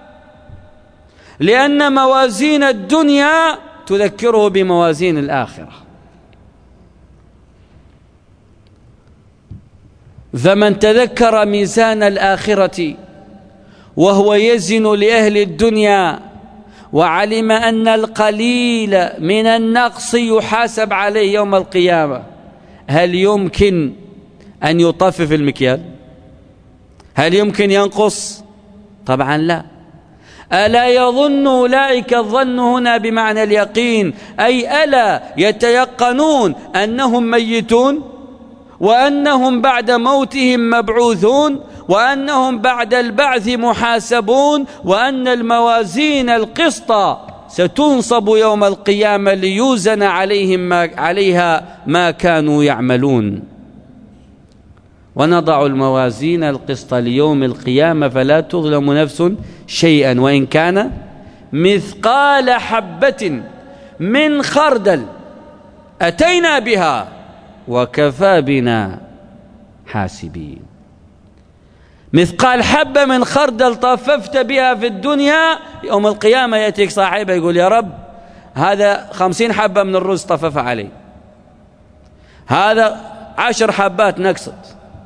لأن موازين الدنيا تذكره بموازين الآخرة. فمن تذكر ميزان الآخرة وهو يزن لأهل الدنيا وعلم أن القليل من النقص يحاسب عليه يوم القيامة، هل يمكن أن يطفف المكيال؟ هل يمكن ينقص؟ طبعا لا. ألا يظن أولئك الظن هنا بمعنى اليقين، أي ألا يتيقنون أنهم ميتون، وأنهم بعد موتهم مبعوثون، وأنهم بعد البعث محاسبون، وأن الموازين القسط ستنصب يوم القيامة ليوزن عليهم ما عليها ما كانوا يعملون. ونضع الموازين القسط ليوم القيامة فلا تظلم نفس شيئا وإن كان مثقال حبة من خردل أتينا بها وكفى بنا حاسبين. مثقال حبة من خردل طففت بها في الدنيا، يوم القيامة يأتيك صاحبه يقول: يا رب هذا خمسين حبة من الرز طفف علي، هذا عشر حبات نقصت.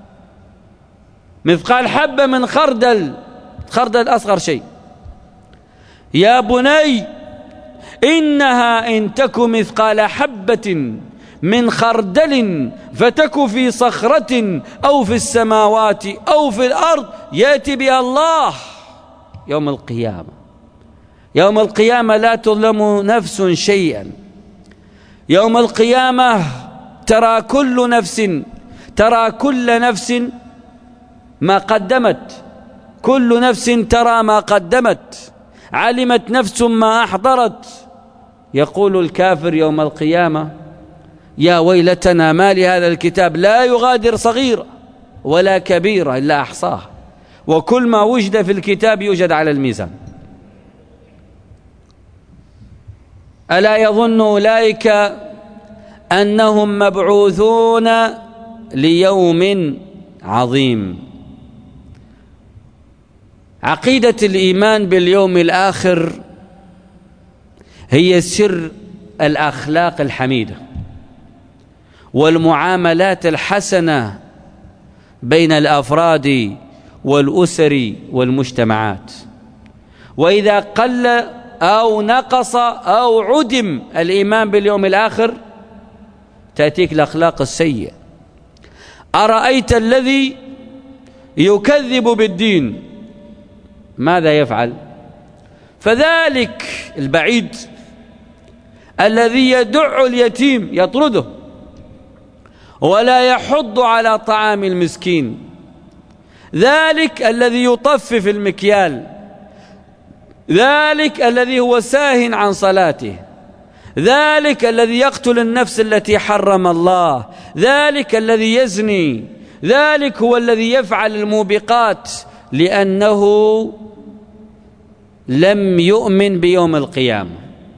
مثقال حبة من خردل، خردل أصغر شيء. يا بني إنها إن تك مثقال حبة من خردل فتك في صخرة أو في السماوات أو في الأرض يأتي بها الله يوم القيامة. يوم القيامة لا تظلم نفس شيئا. يوم القيامة ترى كل نفس ترى كل نفس ما قدمت، كل نفس ترى ما قدمت، علمت نفس ما أحضرت. يقول الكافر يوم القيامة: يا ويلتنا ما لهذا الكتاب لا يغادر صغيرة ولا كبيرة إلا أحصاها، وكل ما وجد في الكتاب يوجد على الميزان. ألا يظن أولئك أنهم مبعوثون ليوم عظيم. عقيدة الإيمان باليوم الآخر هي سر الأخلاق الحميدة والمعاملات الحسنة بين الأفراد والأسر والمجتمعات. وإذا قل أو نقص أو عدم الإيمان باليوم الآخر تأتيك الأخلاق السيئة. أرأيت الذي يكذب بالدين ماذا يفعل؟ فذلك البعيد الذي يدع اليتيم يطرده ولا يحض على طعام المسكين، ذلك الذي يطفف المكيال، ذلك الذي هو ساهٍ عن صلاته، ذلك الذي يقتل النفس التي حرم الله، ذلك الذي يزني، ذلك هو الذي يفعل الموبقات لأنه لم يؤمن بيوم القيامة.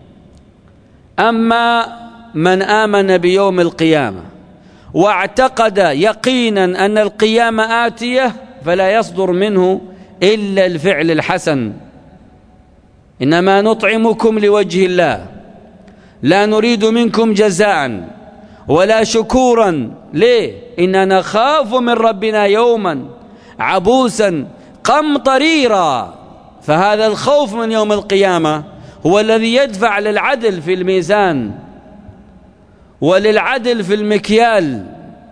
أما من آمن بيوم القيامة واعتقد يقينا أن القيامة آتية فلا يصدر منه إلا الفعل الحسن. إنما نطعمكم لوجه الله لا نريد منكم جزاء ولا شكورا. ليه؟ إننا نخاف من ربنا يوما عبوسا قمطريرا. فهذا الخوف من يوم القيامة هو الذي يدفع للعدل في الميزان وللعدل في المكيال.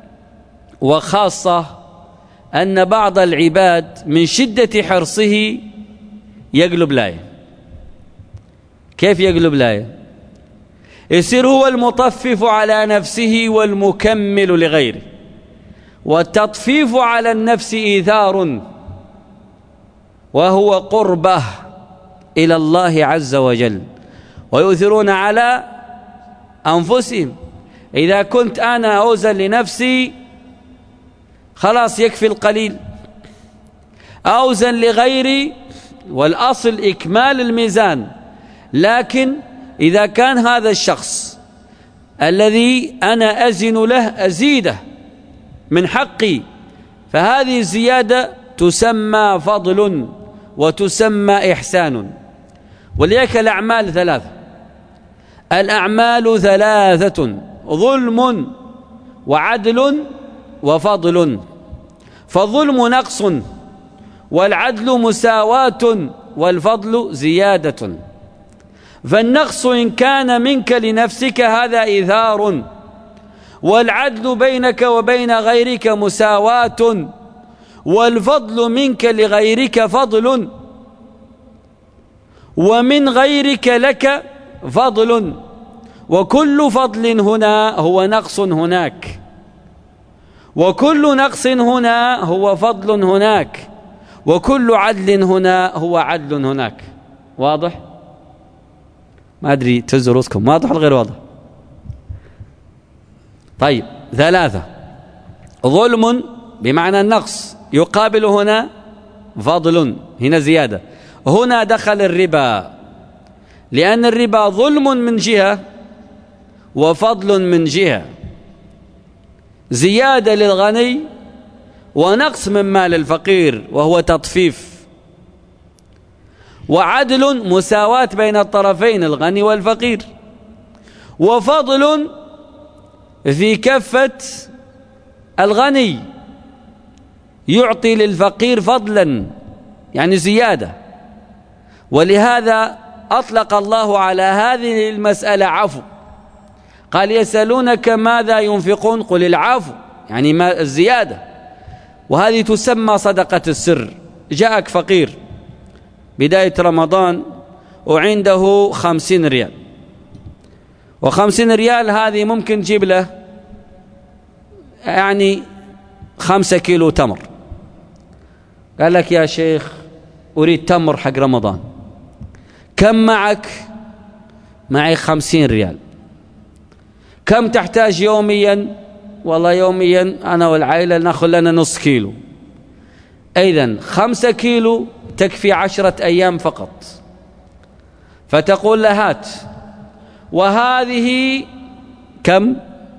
وخاصة أن بعض العباد من شدة حرصه يقلب لاية. كيف يقلب لاية؟ يصير هو المطفف على نفسه والمكمل لغيره، والتطفيف على النفس إيثار وهو قربه إلى الله عز وجل، ويؤثرون على أنفسهم. إذا كنت أنا أوزن لنفسي خلاص يكفي القليل، أوزن لغيري والأصل إكمال الميزان. لكن إذا كان هذا الشخص الذي أنا أزن له أزيده من حقي فهذه الزيادة تسمى فضل وتسمى إحسان. ولذلك الأعمال ثلاثة، الأعمال ثلاثة: ظلم وعدل وفضل. فالظلم نقص، والعدل مساواة، والفضل زيادة. فالنقص إن كان منك لنفسك هذا إيثار، والعدل بينك وبين غيرك مساواة، والفضل منك لغيرك فضل، ومن غيرك لك فضل. وكل فضل هنا هو نقص هناك، وكل نقص هنا هو فضل هناك، وكل عدل هنا هو عدل هناك. واضح؟ ما أدري تهزوا رؤوسكم، واضح ولا غير واضح؟ طيب، ثلاثة: ظلم بمعنى النقص، يقابل هنا فضل، هنا زيادة. هنا دخل الربا، لأن الربا ظلم من جهة وفضل من جهة، زيادة للغني ونقص من مال الفقير وهو تطفيف، وعدل مساواة بين الطرفين الغني والفقير، وفضل في كفة الغني يعطي للفقير فضلا يعني زيادة. ولهذا أطلق الله على هذه المسألة عفو، قال: يسألونك ماذا ينفقون قل العفو، يعني ما الزيادة. وهذه تسمى صدقة السر. جاءك فقير بداية رمضان وعنده خمسين ريال، وخمسين ريال هذه ممكن تجيب له يعني خمسة كيلو تمر. قال لك: يا شيخ أريد تمر حق رمضان، كم معك؟ معي خمسين ريال. كم تحتاج يوميا؟ والله يوميا أنا والعائلة نأخذ لنا نص كيلو. إذن خمسة كيلو تكفي عشرة أيام فقط. فتقول له: هات. وهذه كم؟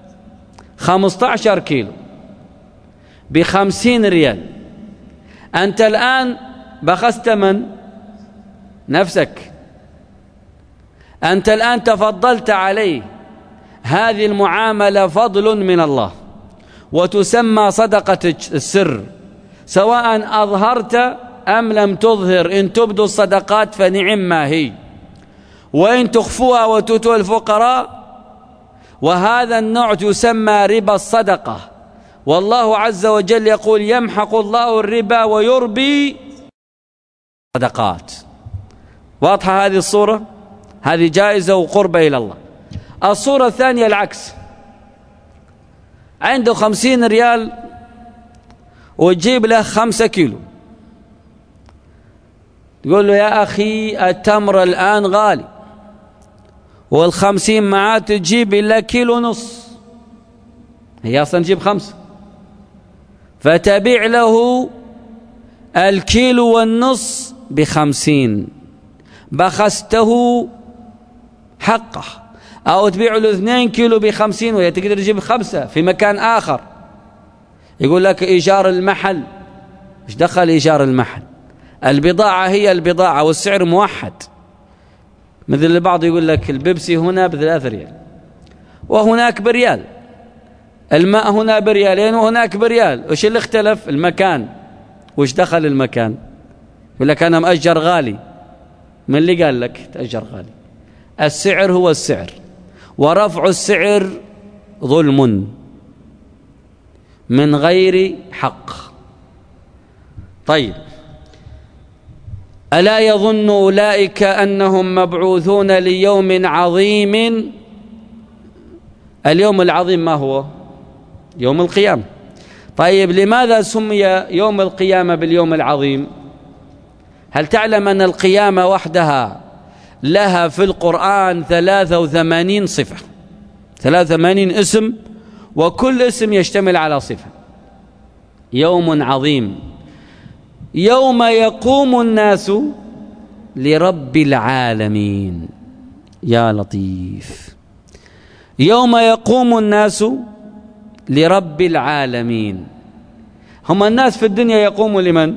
خمسة عشر كيلو بخمسين ريال. أنت الآن بخست من؟ نفسك. أنت الآن تفضلت عليه. هذه المعاملة فضل من الله وتسمى صدقة السر، سواء أظهرت أم لم تظهر. إن تبدوا الصدقات فنعم ما هي، وإن تخفوها وتؤتوا الفقراء. وهذا النوع يسمى ربا الصدقة، والله عز وجل يقول يمحق الله الربا ويربي الصدقات. واضحة هذه الصورة؟ هذه جائزة وقربة إلى الله. الصورة الثانية العكس، عنده خمسين ريال وتجيب له خمسة كيلو، تقول له يا أخي التمر الآن غالي والخمسين معاه تجيب إلا كيلو نص، هي أصلا تجيب خمسة، فتبيع له الكيلو والنص بخمسين، بخسته حقه. أو تبيع له اثنين كيلو بخمسين وهي تقدر تجيب خمسة في مكان آخر. يقول لك إيجار المحل، إيش دخل إيجار المحل؟ البضاعة هي البضاعة والسعر موحد. مثل البعض يقول لك البيبسي هنا بثلاث ريال وهناك بريال، الماء هنا بريالين وهناك بريال، وش اللي اختلف؟ المكان. وش دخل المكان؟ يقول لك أنا مأجر غالي. من اللي قال لك تأجر غالي؟ السعر هو السعر، ورفع السعر ظلم من غير حق. طيب، ألا يظن أولئك أنهم مبعوثون ليوم عظيم؟ اليوم العظيم ما هو؟ يوم القيامة. طيب، لماذا سمي يوم القيامة باليوم العظيم؟ هل تعلم أن القيامة وحدها لها في القرآن ثلاثة وثمانين صفة، ثلاثة وثمانين اسم، وكل اسم يشتمل على صفة. يوم عظيم، يوم يقوم الناس لرب العالمين. يا لطيف، يوم يقوم الناس لرب العالمين. هم الناس في الدنيا يقوموا لمن؟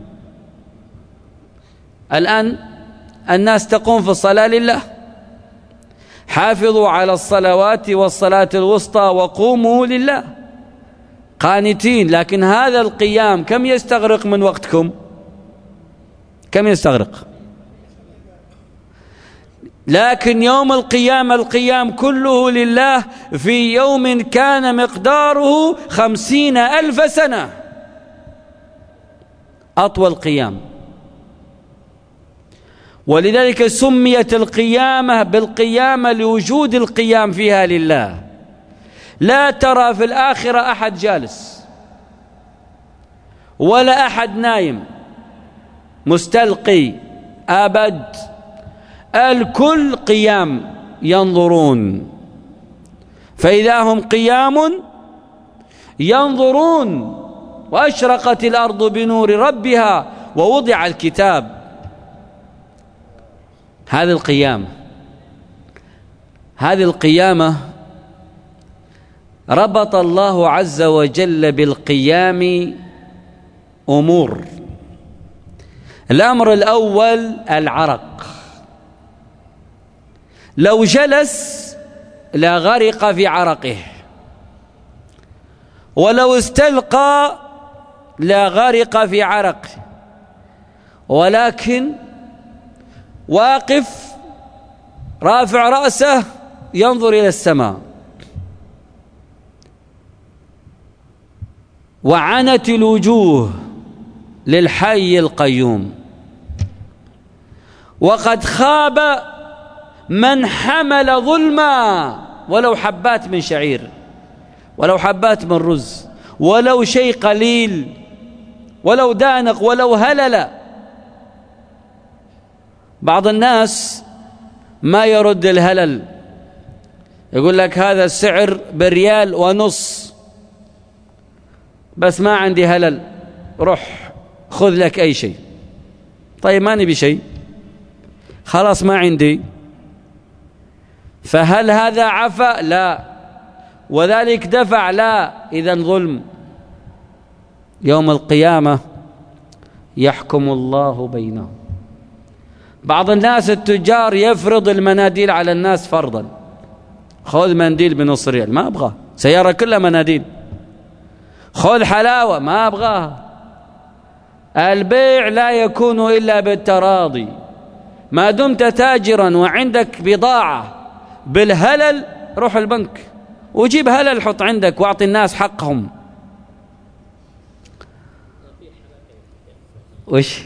الآن الناس تقوم في الصلاة لله، حافظوا على الصلوات والصلاة الوسطى وقوموا لله قانتين. لكن هذا القيام كم يستغرق من وقتكم؟ كم يستغرق؟ لكن يوم القيامة القيام كله لله في يوم كان مقداره خمسين ألف سنة، أطول قيام. ولذلك سميت القيامة بالقيامة لوجود القيام فيها لله. لا ترى في الآخرة أحد جالس ولا أحد نايم مستلقي أبد، الكل قيام ينظرون. فإذا هم قيام ينظرون وأشرقت الأرض بنور ربها ووضع الكتاب. هذه القيامة، هذه القيامة ربط الله عز وجل بالقيام أمور. الأمر الأول العرق، لو جلس لغرق في عرقه، ولو استلقى لغرق في عرقه، ولكن واقف رافع رأسه ينظر إلى السماء. وعنت الوجوه للحي القيوم. وقد خاب من حمل ظلما، ولو حبات من شعير، ولو حبات من رز، ولو شيء قليل، ولو دانق، ولو هلل. بعض الناس ما يرد الهلل، يقول لك هذا السعر بريال ونص، بس ما عندي هلل، روح خذ لك أي شيء. طيب ما نبي شيء، خلاص ما عندي. فهل هذا عفا؟ لا، وذلك دفع، لا، إذن ظلم. يوم القيامة يحكم الله بينهم. بعض الناس التجار يفرض المناديل على الناس فرضا، خذ منديل بنص ريال، ما أبغاه، سيارة كلها مناديل. خذ حلاوة، ما أبغاها. البيع لا يكون إلا بالتراضي. ما دمت تاجرا وعندك بضاعة بالهلل، روح البنك وجيب هلل حط عندك واعطي الناس حقهم. وش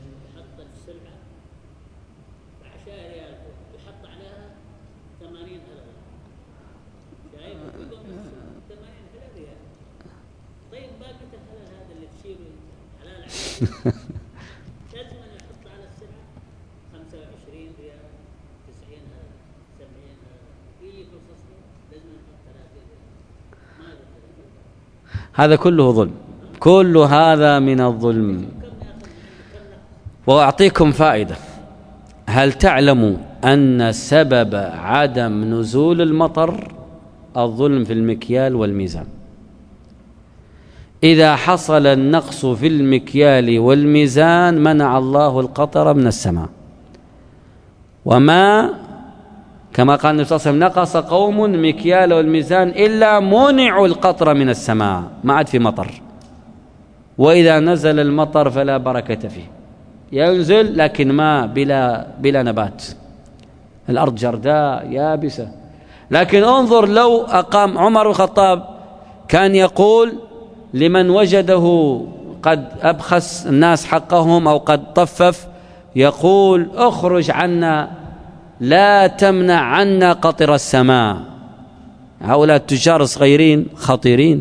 هذا كله ظلم، كل هذا من الظلم. وأعطيكم فائدة. هل تعلم أن سبب عدم نزول المطر الظلم في المكيال والميزان؟ إذا حصل النقص في المكيال والميزان منع الله القطر من السماء. وما كما قال النبي صلى الله عليه وسلم: نقص قوم مكيال والميزان إلا منعوا القطر من السماء، ما عاد في مطر. وإذا نزل المطر فلا بركة فيه، ينزل لكن ما بلا بلا نبات، الأرض جرداء يابسة. لكن انظر، لو أقام عمر الخطاب كان يقول لمن وجده قد أبخس الناس حقهم أو قد طفف، يقول: اخرج عنا، لا تمنع عنا قطر السماء. هؤلاء التجار الصغيرين خطيرين،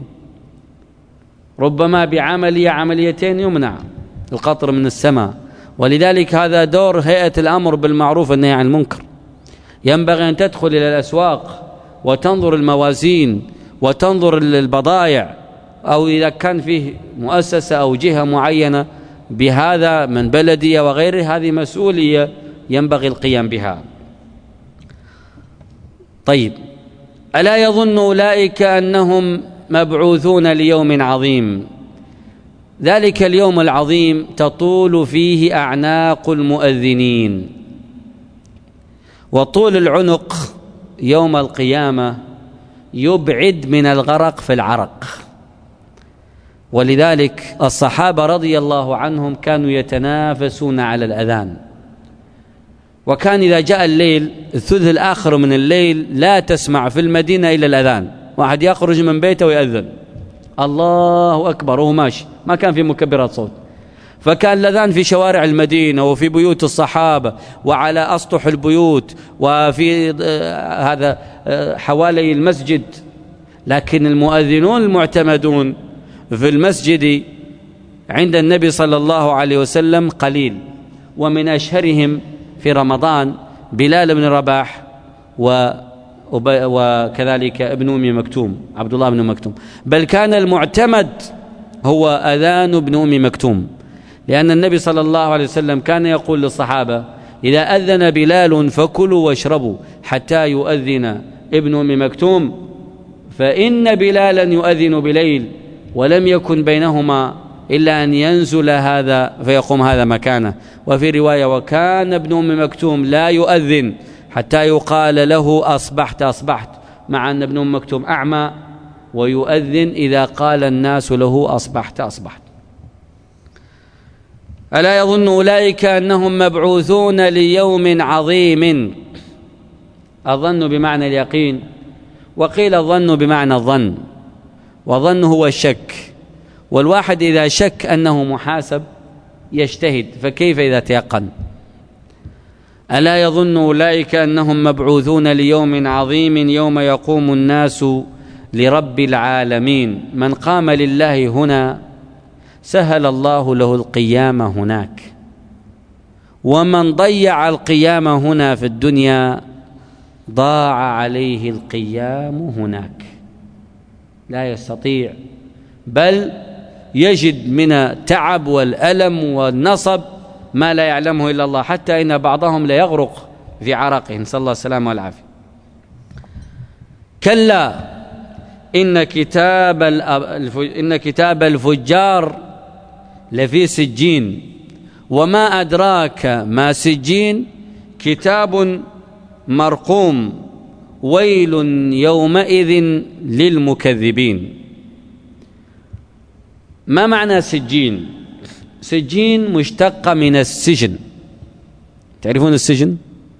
ربما بعملية عمليتين يمنع القطر من السماء. ولذلك هذا دور هيئة الأمر بالمعروف والنهي عن المنكر. ينبغي أن تدخل إلى الأسواق وتنظر الموازين وتنظر البضائع، أو إذا كان فيه مؤسسة أو جهة معينة بهذا من بلدية وغيره، هذه مسؤولية ينبغي القيام بها. طيب، ألا يظن أولئك أنهم مبعوثون ليوم عظيم؟ ذلك اليوم العظيم تطول فيه أعناق المؤذنين، وطول العنق يوم القيامة يبعد من الغرق في العرق. ولذلك الصحابة رضي الله عنهم كانوا يتنافسون على الأذان، وكان إذا جاء الليل الثلث الآخر من الليل لا تسمع في المدينة إلا الأذان، واحد يخرج من بيته ويأذن الله أكبر وهو ماشي، ما كان في مكبرات صوت. فكان الأذان في شوارع المدينة وفي بيوت الصحابة وعلى أسطح البيوت وفي هذا حوالي المسجد. لكن المؤذنون المعتمدون في المسجد عند النبي صلى الله عليه وسلم قليل، ومن أشهرهم في رمضان بلال بن رباح و وكذلك ابن أم مكتوم، عبد الله بن مكتوم. بل كان المعتمد هو أذان ابن أم مكتوم، لأن النبي صلى الله عليه وسلم كان يقول للصحابة: إذا أذن بلال فكلوا واشربوا حتى يؤذن ابن أم مكتوم، فإن بلالا يؤذن بليل ولم يكن بينهما إلا أن ينزل هذا فيقوم هذا مكانه. وفي رواية: وكان ابن أم مكتوم لا يؤذن حتى يقال له أصبحت أصبحت، مع أن ابن أم مكتوم أعمى ويؤذن إذا قال الناس له أصبحت أصبحت. ألا يظن أولئك أنهم مبعوثون ليوم عظيم؟ الظن بمعنى اليقين، وقيل الظن بمعنى الظن، وظن هو الشك، والواحد إذا شك أنه محاسب يجتهد، فكيف إذا تيقن؟ ألا يظن أولئك أنهم مبعوثون ليوم عظيم يوم يقوم الناس لرب العالمين. من قام لله هنا سهل الله له القيام هناك، ومن ضيع القيام هنا في الدنيا ضاع عليه القيام هناك، لا يستطيع، بل يجد من التعب والألم والنصب ما لا يعلمه إلا الله، حتى إن بعضهم لا يغرق في عرقه، نسأل الله السلامة والعافية. كلا إن كتاب إن كتاب الفجار لفي سجين وما أدراك ما سجين كتاب مرقوم ويل يومئذ للمكذبين. ما معنى سجين؟ سجين مشتقة من السجن، تعرفون السجن؟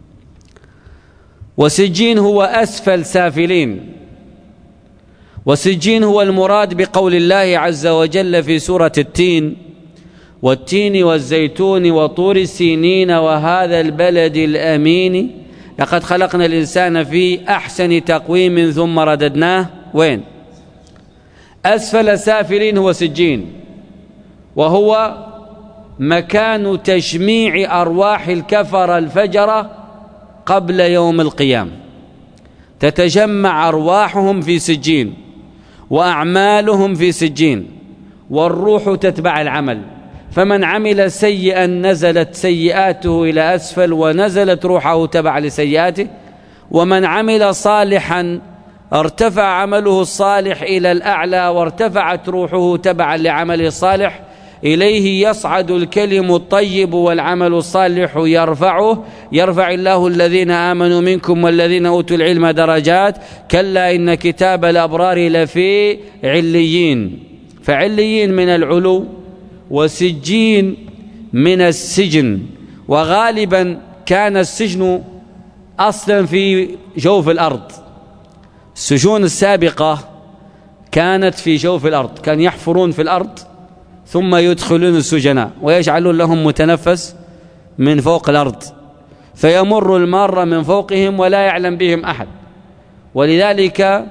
وسجين هو أسفل سافلين، وسجين هو المراد بقول الله عز وجل في سورة التين: والتين والزيتون وطور سينين وهذا البلد الأمين لقد خلقنا الإنسان في أحسن تقويم ثم رددناه وين؟ أسفل سافلين هو سجين، وهو مكان تجميع أرواح الكفر الفجرة قبل يوم القيامة. تتجمع أرواحهم في سجين وأعمالهم في سجين، والروح تتبع العمل، فمن عمل سيئا نزلت سيئاته إلى أسفل ونزلت روحه تبع لسيئاته، ومن عمل صالحا ارتفع عمله الصالح إلى الأعلى وارتفعت روحه تبعا لعمله الصالح. إليه يصعد الكلم الطيب والعمل الصالح يرفعه، يرفع الله الذين آمنوا منكم والذين أوتوا العلم درجات. كلا إن كتاب الأبرار لفي عليين، فعليين من العلو وسجين من السجن. وغالبا كان السجن أصلا في جوف الأرض، السجون السابقة كانت في جوف الأرض، كان يحفرون في الأرض ثم يدخلون السجناء ويجعلون لهم متنفس من فوق الأرض، فيمر المار من فوقهم ولا يعلم بهم أحد. ولذلك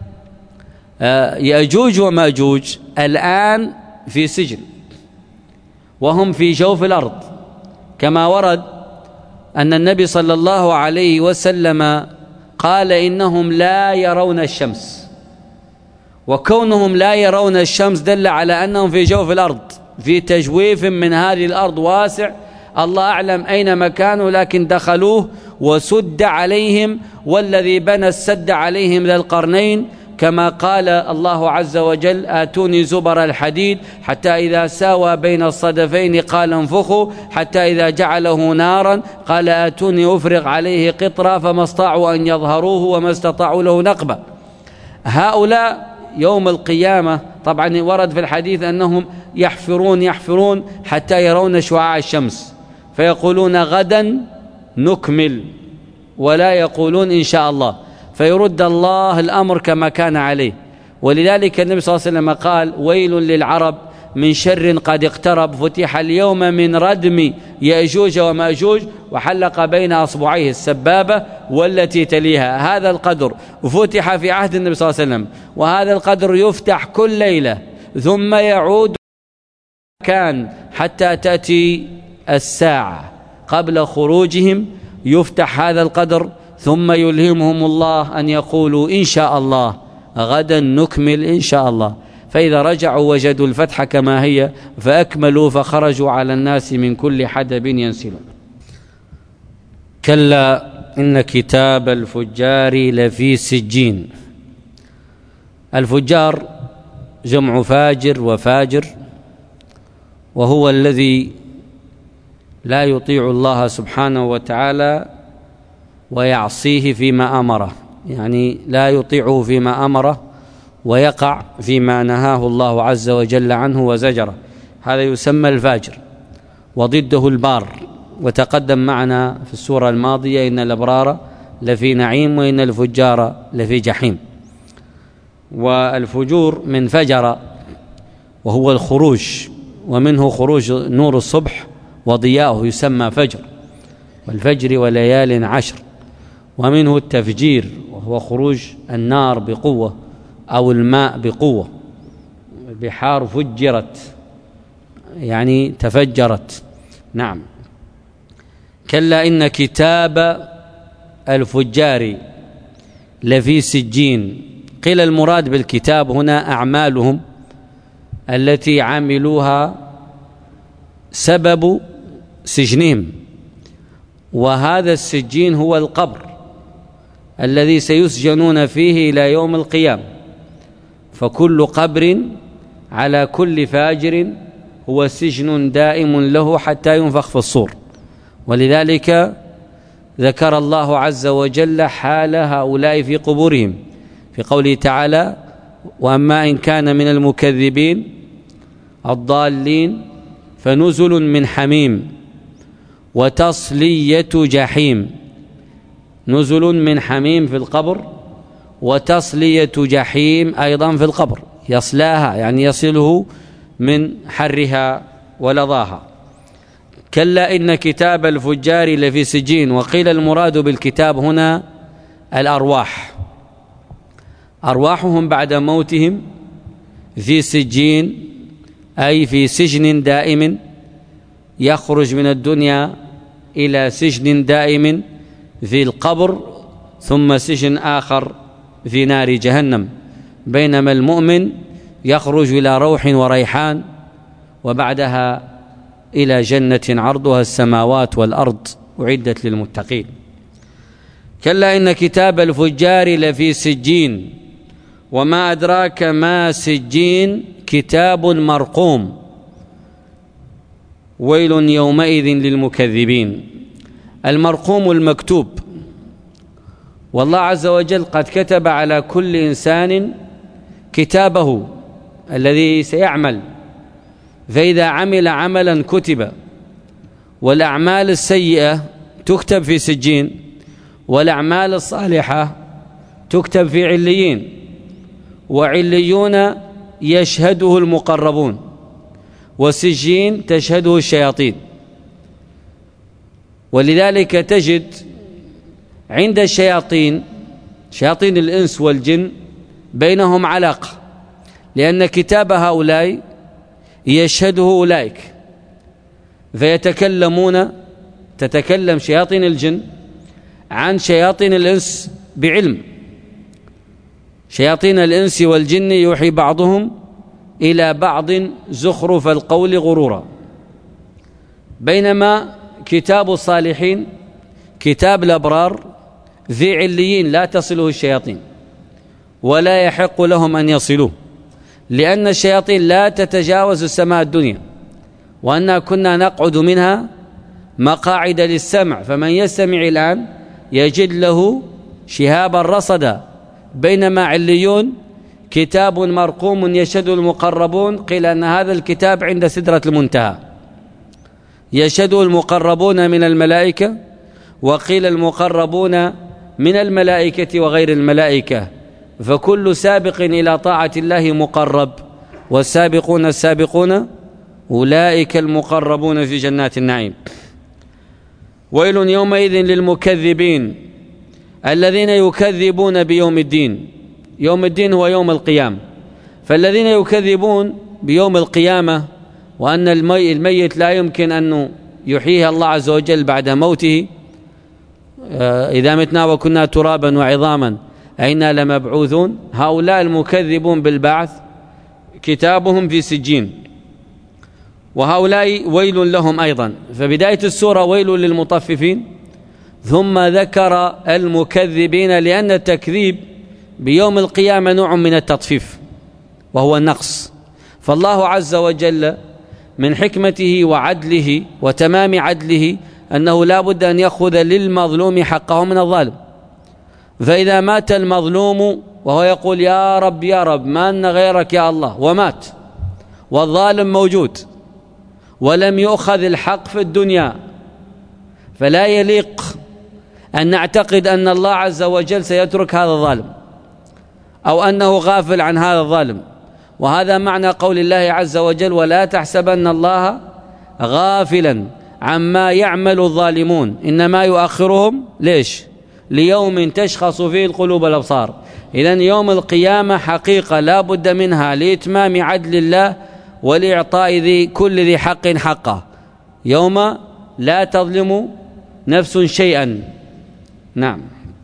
يأجوج وماجوج الآن في سجن وهم في جوف الأرض، كما ورد أن النبي صلى الله عليه وسلم قال إنهم لا يرون الشمس، وكونهم لا يرون الشمس دل على أنهم في جوف الأرض، في تجويف من هذه الأرض واسع، الله أعلم أين مكانه، لكن دخلوه وسد عليهم، والذي بنى السد عليهم ذا القرنين، كما قال الله عز وجل: آتوني زبر الحديد حتى إذا ساوى بين الصدفين قال انفخوا حتى إذا جعله نارا قال آتوني أفرغ عليه قطرا فما استطاعوا أن يظهروه وما استطاعوا له نقبا. هؤلاء يوم القيامة طبعا ورد في الحديث أنهم يحفرون يحفرون حتى يرون شعاع الشمس، فيقولون غدا نكمل، ولا يقولون إن شاء الله، فيرد الله الأمر كما كان عليه. ولذلك النبي صلى الله عليه وسلم قال: ويل للعرب من شر قد اقترب، فتح اليوم من ردم يأجوج ومأجوج وحلق بين أصبعيه السبابة والتي تليها. هذا القدر فتح في عهد النبي صلى الله عليه وسلم، وهذا القدر يفتح كل ليلة ثم يعود كان حتى تأتي الساعة قبل خروجهم، يفتح هذا القدر ثم يلهمهم الله أن يقولوا إن شاء الله غدا نكمل إن شاء الله. فإذا رجعوا وجدوا الفتح كما هي فأكملوا فخرجوا على الناس من كل حدب ينسلون. كلا إن كتاب الفجار لفي سجين. الفجار جمع فاجر وفاجر، وهو الذي لا يطيع الله سبحانه وتعالى ويعصيه فيما أمره، يعني لا يطيعه فيما أمره ويقع فيما نهاه الله عز وجل عنه وزجره، هذا يسمى الفاجر. وضده البار، وتقدم معنا في السورة الماضية إن الأبرار لفي نعيم وإن الفجار لفي جحيم. والفجور من فجر وهو الخروج، ومنه خروج نور الصبح وضياؤه يسمى فجر، والفجر وليال عشر. ومنه التفجير وهو خروج النار بقوة أو الماء بقوة، البحار فجرت يعني تفجرت. نعم. كلا إن كتاب الفجار لفي سجين. قيل المراد بالكتاب هنا أعمالهم التي عملوها سبب سجنهم، وهذا السجين هو القبر الذي سيسجنون فيه إلى يوم القيامة. فكل قبر على كل فاجر هو سجن دائم له حتى ينفخ في الصور. ولذلك ذكر الله عز وجل حال هؤلاء في قبورهم في قوله تعالى: وأما إن كان من المكذبين الضالين فنزل من حميم وتصلية جحيم. نزل من حميم في القبر، وتصلية جحيم أيضا في القبر، يصلاها يعني يصله من حرها ولظاها. كلا إن كتاب الفجار لفي سجين. وقيل المراد بالكتاب هنا الأرواح، أرواحهم بعد موتهم في سجين، أي في سجن دائم، يخرج من الدنيا إلى سجن دائم في القبر، ثم سجن آخر في نار جهنم، بينما المؤمن يخرج إلى روح وريحان، وبعدها إلى جنة عرضها السماوات والأرض أعدت للمتقين. كلا إن كتاب الفجار لفي سجين. وما أدراك ما سجين، كتاب مرقوم. ويل يومئذ للمكذبين. المرقوم المكتوب، والله عز وجل قد كتب على كل إنسان كتابه الذي سيعمل، فإذا عمل عملا كتب، والأعمال السيئة تكتب في سجين، والأعمال الصالحة تكتب في عليين، وعليون يشهده المقربون، وسجين تشهده الشياطين. ولذلك تجد عند الشياطين، شياطين الإنس والجن، بينهم علاقة، لأن كتاب هؤلاء يشهده أولئك، فيتكلمون تتكلم شياطين الجن عن شياطين الإنس بعلم. شياطين الإنس والجن يوحي بعضهم إلى بعض زخرف القول غرورا، بينما كتاب الصالحين كتاب الأبرار ذي عليين لا تصله الشياطين، ولا يحق لهم أن يصلوه، لأن الشياطين لا تتجاوز السماء الدنيا، وأننا كنا نقعد منها مقاعد للسمع، فمن يستمع الآن يجد له شهابا رصدا. بينما عليون كتاب مرقوم يشهد المقربون، قيل أن هذا الكتاب عند سدرة المنتهى، يشهده المقربون من الملائكة، وقيل المقربون من الملائكة وغير الملائكة، فكل سابق إلى طاعة الله مقرب، والسابقون السابقون أولئك المقربون في جنات النعيم. ويل يومئذ للمكذبين الذين يكذبون بيوم الدين. يوم الدين هو يوم القيامة، فالذين يكذبون بيوم القيامة وأن الميت لا يمكن أن يحييه الله عز وجل بعد موته، إذا متنا وكنا ترابا وعظاما أئنا لمبعوثون، هؤلاء المكذبون بالبعث كتابهم في سجين، وهؤلاء ويل لهم أيضا. فبداية السورة ويل للمطففين، ثم ذكر المكذبين، لأن التكذيب بيوم القيامة نوع من التطفيف وهو النقص. فالله عز وجل من حكمته وعدله وتمام عدله أنه لا بد أن يأخذ للمظلوم حقه من الظالم. فإذا مات المظلوم وهو يقول يا رب يا رب ما أن غيرك يا الله، ومات والظالم موجود ولم يؤخذ الحق في الدنيا، فلا يليق أن نعتقد أن الله عز وجل سيترك هذا الظالم أو أنه غافل عن هذا الظالم. وهذا معنى قول الله عز وجل ولا تحسبن الله غافلا عما يعمل الظالمون إنما يؤخرهم ليش؟ ليوم تشخص فيه القلوب والأبصار. إذن يوم القيامة حقيقة لا بد منها لإتمام عدل الله ولإعطاء ذي كل ذي حق حقه، يوم لا تظلم نفس شيئا. نعم.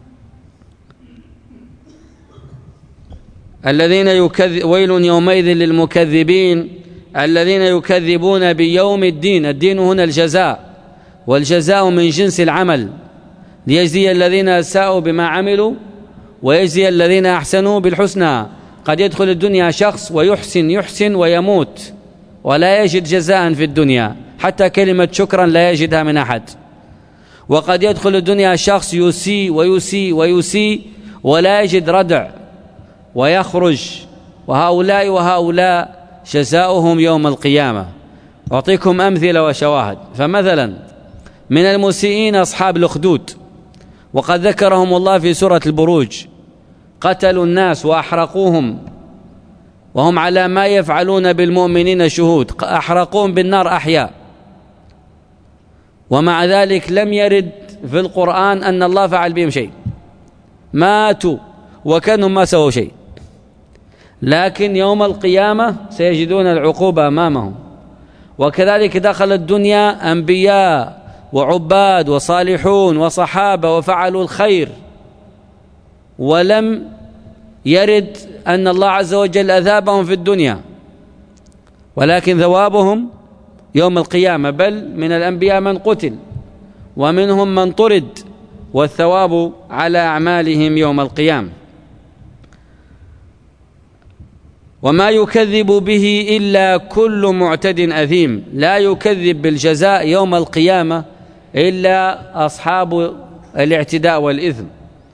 الذين يكذب ويل يومئذ للمكذبين الذين يكذبون بيوم الدين. الدين هنا الجزاء، والجزاء من جنس العمل، ليجزي الذين أساءوا بما عملوا ويجزي الذين أحسنوا بالحسنى. قد يدخل الدنيا شخص ويحسن يحسن ويموت ولا يجد جزاء في الدنيا، حتى كلمة شكرا لا يجدها من أحد. وقد يدخل الدنيا شخص يسيء ويسيء ويسيء ولا يجد ردع ويخرج، وهؤلاء وهؤلاء جزاؤهم يوم القيامة. أعطيكم أمثلة وشواهد. فمثلا من المسيئين أصحاب الأخدود، وقد ذكرهم الله في سورة البروج، قتلوا الناس وأحرقوهم وهم على ما يفعلون بالمؤمنين شهود، أحرقوهم بالنار أحياء، ومع ذلك لم يرد في القرآن أن الله فعل بهم شيء، ماتوا وكانوا ما سووا شيء، لكن يوم القيامة سيجدون العقوبة أمامهم. وكذلك دخل الدنيا أنبياء وعباد وصالحون وصحابة وفعلوا الخير، ولم يرد أن الله عز وجل أذابهم في الدنيا، ولكن ثوابهم يوم القيامة. بل من الأنبياء من قتل ومنهم من طرد، والثواب على أعمالهم يوم القيامة. وما يكذب به إلا كل معتد أثيم، لا يكذب بالجزاء يوم القيامة إلا أصحاب الاعتداء والإثم.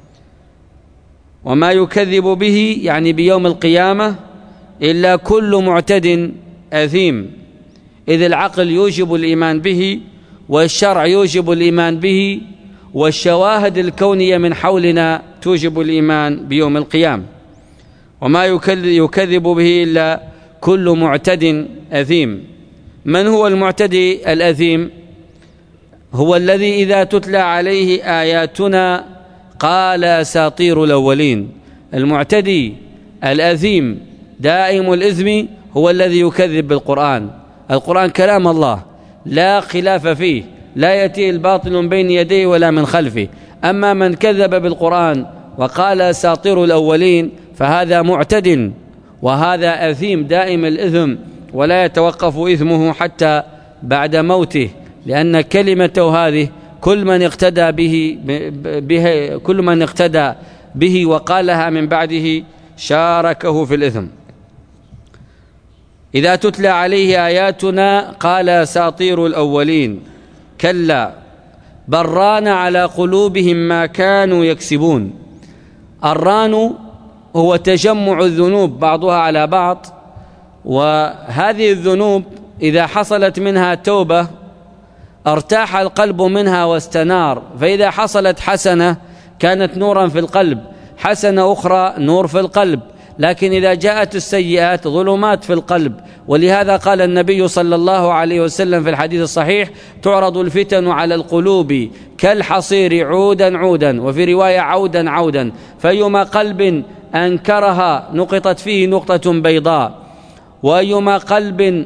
وما يكذب به يعني بيوم القيامة إلا كل معتد أثيم، إذ العقل يوجب الإيمان به، والشرع يوجب الإيمان به، والشواهد الكونية من حولنا توجب الإيمان بيوم القيامة. وما يكذب به إلا كل معتد أثيم. من هو المعتدي الأثيم؟ هو الذي إذا تتلى عليه آياتنا قال أساطير الأولين. المعتدي الأثيم دائم الإثم هو الذي يكذب بالقرآن. القرآن كلام الله لا خلاف فيه، لا يأتي الباطل من بين يديه ولا من خلفه. أما من كذب بالقرآن وقال أساطير الأولين فهذا معتد، وهذا أثيم دائم الإثم، ولا يتوقف إثمه حتى بعد موته، لأن كلمته هذه كل من اقتدى به, به كل من اقتدى به وقالها من بعده شاركه في الإثم. إذا تتلى عليه آياتنا قال أساطير الأولين كلا بل ران على قلوبهم ما كانوا يكسبون. الران هو تجمع الذنوب بعضها على بعض، وهذه الذنوب إذا حصلت منها توبة ارتاح القلب منها واستنار، فإذا حصلت حسنة كانت نورا في القلب، حسنة أخرى نور في القلب. لكن إذا جاءت السيئات ظلمات في القلب. ولهذا قال النبي صلى الله عليه وسلم في الحديث الصحيح: تعرض الفتن على القلوب كالحصير عودا عودا، وفي رواية عودا عودا، فأيما قلب أنكرها نقطت فيه نقطة بيضاء، وأيما قلب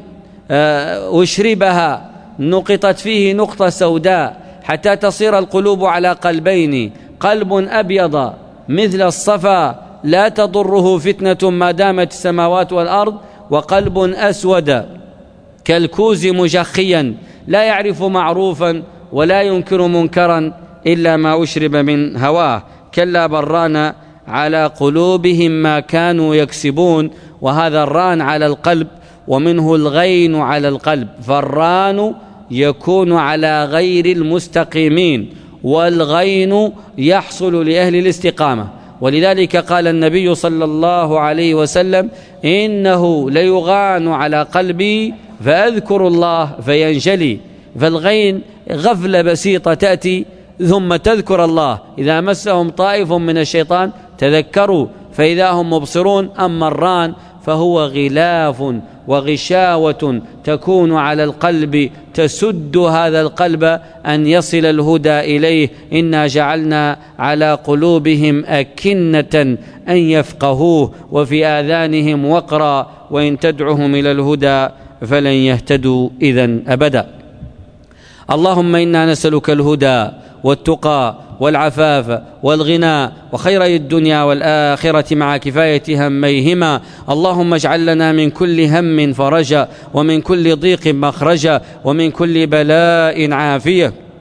أشربها نقطت فيه نقطة سوداء، حتى تصير القلوب على قلبين: قلب أبيض مثل الصفا لا تضره فتنة ما دامت السماوات والأرض، وقلب أسود كالكوز مجخيا لا يعرف معروفا ولا ينكر منكرا إلا ما أشرب من هواه. كلا بل ران على قلوبهم ما كانوا يكسبون. وهذا الران على القلب، ومنه الغين على القلب، فالران يكون على غير المستقيمين، والغين يحصل لأهل الاستقامة. ولذلك قال النبي صلى الله عليه وسلم: إنه ليغان على قلبي فأذكر الله فينجلي. فالغين غفلة بسيطة تأتي ثم تذكر الله، إذا مسهم طائف من الشيطان تذكروا فإذا هم مبصرون. أما الران فهو غلاف وغشاوة تكون على القلب تسد هذا القلب أن يصل الهدى إليه. إنا جعلنا على قلوبهم أكنة أن يفقهوه وفي آذانهم وقرا وإن تدعهم إلى الهدى فلن يهتدوا إذن أبدا. اللهم إنا نسألك الهدى والتقى والعفاف والغنى وخير الدنيا والآخرة مع كفاية هميهما. اللهم اجعل لنا من كل هم فرجا، ومن كل ضيق مخرجا، ومن كل بلاء عافية.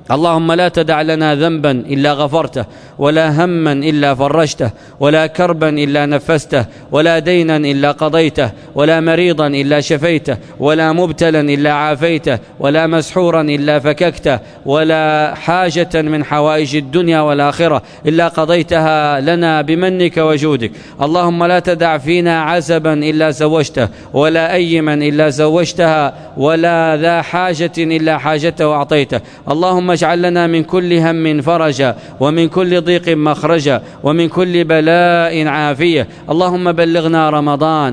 اللهم لا تدع لنا ذنبا إلا غفرته، ولا هما إلا فرجته، ولا كربا إلا نفسته، ولا دينا إلا قضيته، ولا مريضا إلا شفيته، ولا مبتلا إلا عافيته، ولا مسحورا إلا فككته، ولا حاجة من حوائج الدنيا والآخرة إلا قضيتها لنا بمنك وجودك. اللهم لا تدع فينا عزبا إلا زوجته، ولا أيما إلا زوجتها، ولا ذا حاجة إلا حاجته وأعطيته. اللهم اجعل لنا من كل هم فرجا، ومن كل ضيق مخرجا، ومن كل بلاء عافية. اللهم بلغنا رمضان،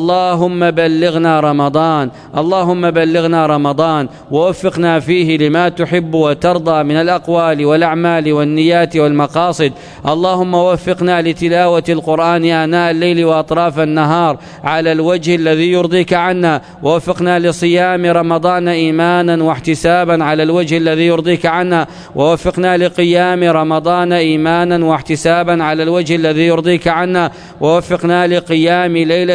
اللهم بلغنا رمضان، اللهم بلغنا رمضان، ووفقنا فيه لما تحب وترضى من الأقوال والأعمال والنيات والمقاصد. اللهم وفقنا لتلاوة القرآن آناء الليل وأطراف النهار على الوجه الذي يرضيك عنا، ووفقنا لصيام رمضان إيمانا واحتسابا على الوجه الذي يرضيك عنا، ووفقنا لقيام رمضان إيمانا واحتسابا على الوجه الذي يرضيك عنا، ووفقنا لقيام ليلة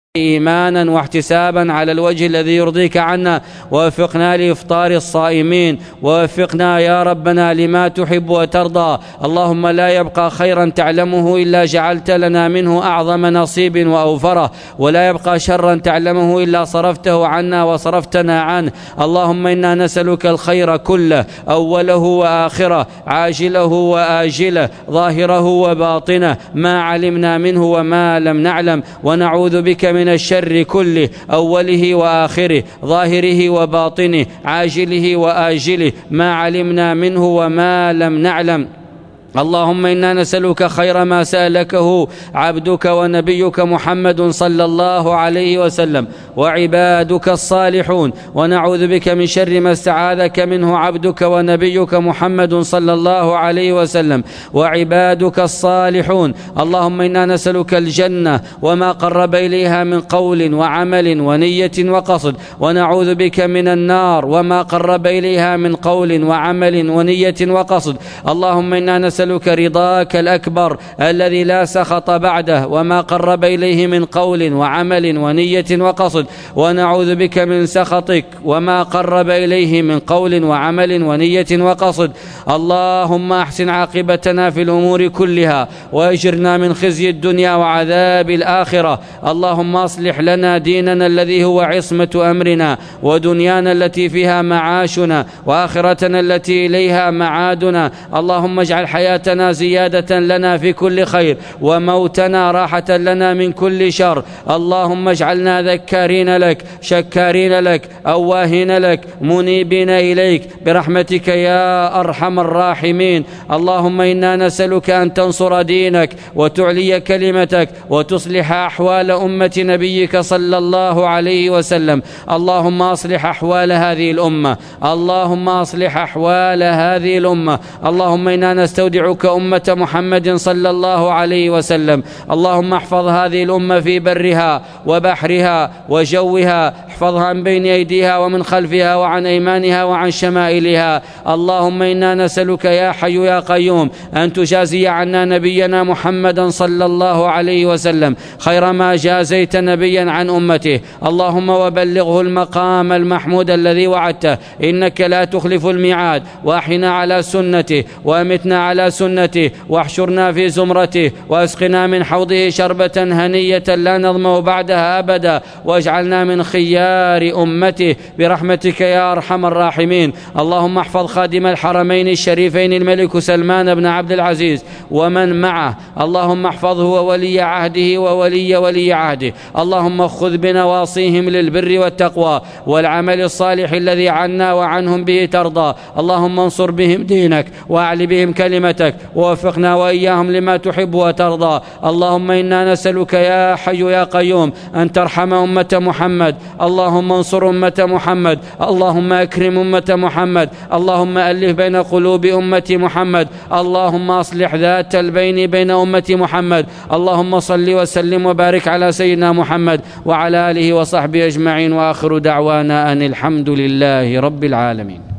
إيمانا واحتسابا على الوجه الذي يرضيك عنا، ووفقنا لإفطار الصائمين، ووفقنا يا ربنا لما تحب وترضى. اللهم لا يبقى خيرا تعلمه إلا جعلت لنا منه أعظم نصيب وأوفره، ولا يبقى شرا تعلمه إلا صرفته عنا وصرفتنا عنه. اللهم إنا نسألك الخير كله، أوله وآخره، عاجله وآجله، ظاهره وباطنه، ما علمنا منه وما لم نعلم، ونعوذ بك من من الشر كله، أوله وآخره، ظاهره وباطنه، عاجله وآجله، ما علمنا منه وما لم نعلم. اللهم إنا نسألك خير ما سألكه عبدك ونبيك محمد صلى الله عليه وسلم وعبادك الصالحون، ونعوذ بك من شر ما استعاذك منه عبدك ونبيك محمد صلى الله عليه وسلم وعبادك الصالحون. اللهم إنا نسألك الجنة وما قرب إليها من قول وعمل ونية وقصد، ونعوذ بك من النار وما قرب إليها من قول وعمل ونية وقصد. اللهم إنا نسألك رضاك الأكبر الذي لا سخط بعده وما قرب إليه من قول وعمل ونية وقصد، ونعوذ بك من سخطك وما قرب إليه من قول وعمل ونية وقصد. اللهم أحسن عاقبتنا في الأمور كلها، وأجرنا من خزي الدنيا وعذاب الآخرة. اللهم أصلح لنا ديننا الذي هو عصمة أمرنا، ودنيانا التي فيها معاشنا، وآخرتنا التي إليها معادنا. اللهم اجعل حياتنا زيادة لنا في كل خير، وموتنا راحة لنا من كل شر. اللهم اجعلنا ذكارين لك، شكارين لك، أواهين لك، منيبين إليك برحمتك يا أرحم الراحمين. اللهم إنا نسألك أن تنصر دينك وتعلي كلمتك وتصلح أحوال أمة نبيك صلى الله عليه وسلم. اللهم أصلح أحوال هذه الأمة، اللهم أصلح أحوال هذه الأمة. اللهم إنا نستودعك أمة محمد صلى الله عليه وسلم. اللهم احفظ هذه الأمة في برها وبحرها وجوها، احفظها من بين أيديها ومن خلفها وعن أيمانها وعن شمائلها. اللهم إنا نسألك يا حي يا قيوم أن تجازي عنا نبينا محمدا صلى الله عليه وسلم خير ما جازيت نبيا عن أمته. اللهم وبلغه المقام المحمود الذي وعدته، إنك لا تخلف الميعاد. وأحينا على سنته، وأمتنا على سنته، واحشرنا في زمرته، واسقنا من حوضه شربة هنية لا نظمأ بعدها أبدا، واجعلنا من خيار أمته برحمتك يا أرحم الراحمين. اللهم احفظ خادم الحرمين الشريفين الملك سلمان بن عبد العزيز ومن معه. اللهم احفظه وولي عهده وولي ولي عهده. اللهم خذ بنواصيهم للبر والتقوى والعمل الصالح الذي عنا وعنهم به ترضى. اللهم انصر بهم دينك، واعل بهم كلمتك، ووفقنا وإياهم لما تحب وترضى. اللهم إنا نسألك يا حي يا قيوم أن ترحم أمة محمد. اللهم انصر أمة محمد، اللهم أكرم أمة محمد، اللهم ألف بين قلوب أمة محمد، اللهم أصلح ذات البين بين أمة محمد. اللهم صل وسلم وبارك على سيدنا محمد وعلى آله وصحبه أجمعين، وآخر دعوانا أن الحمد لله رب العالمين.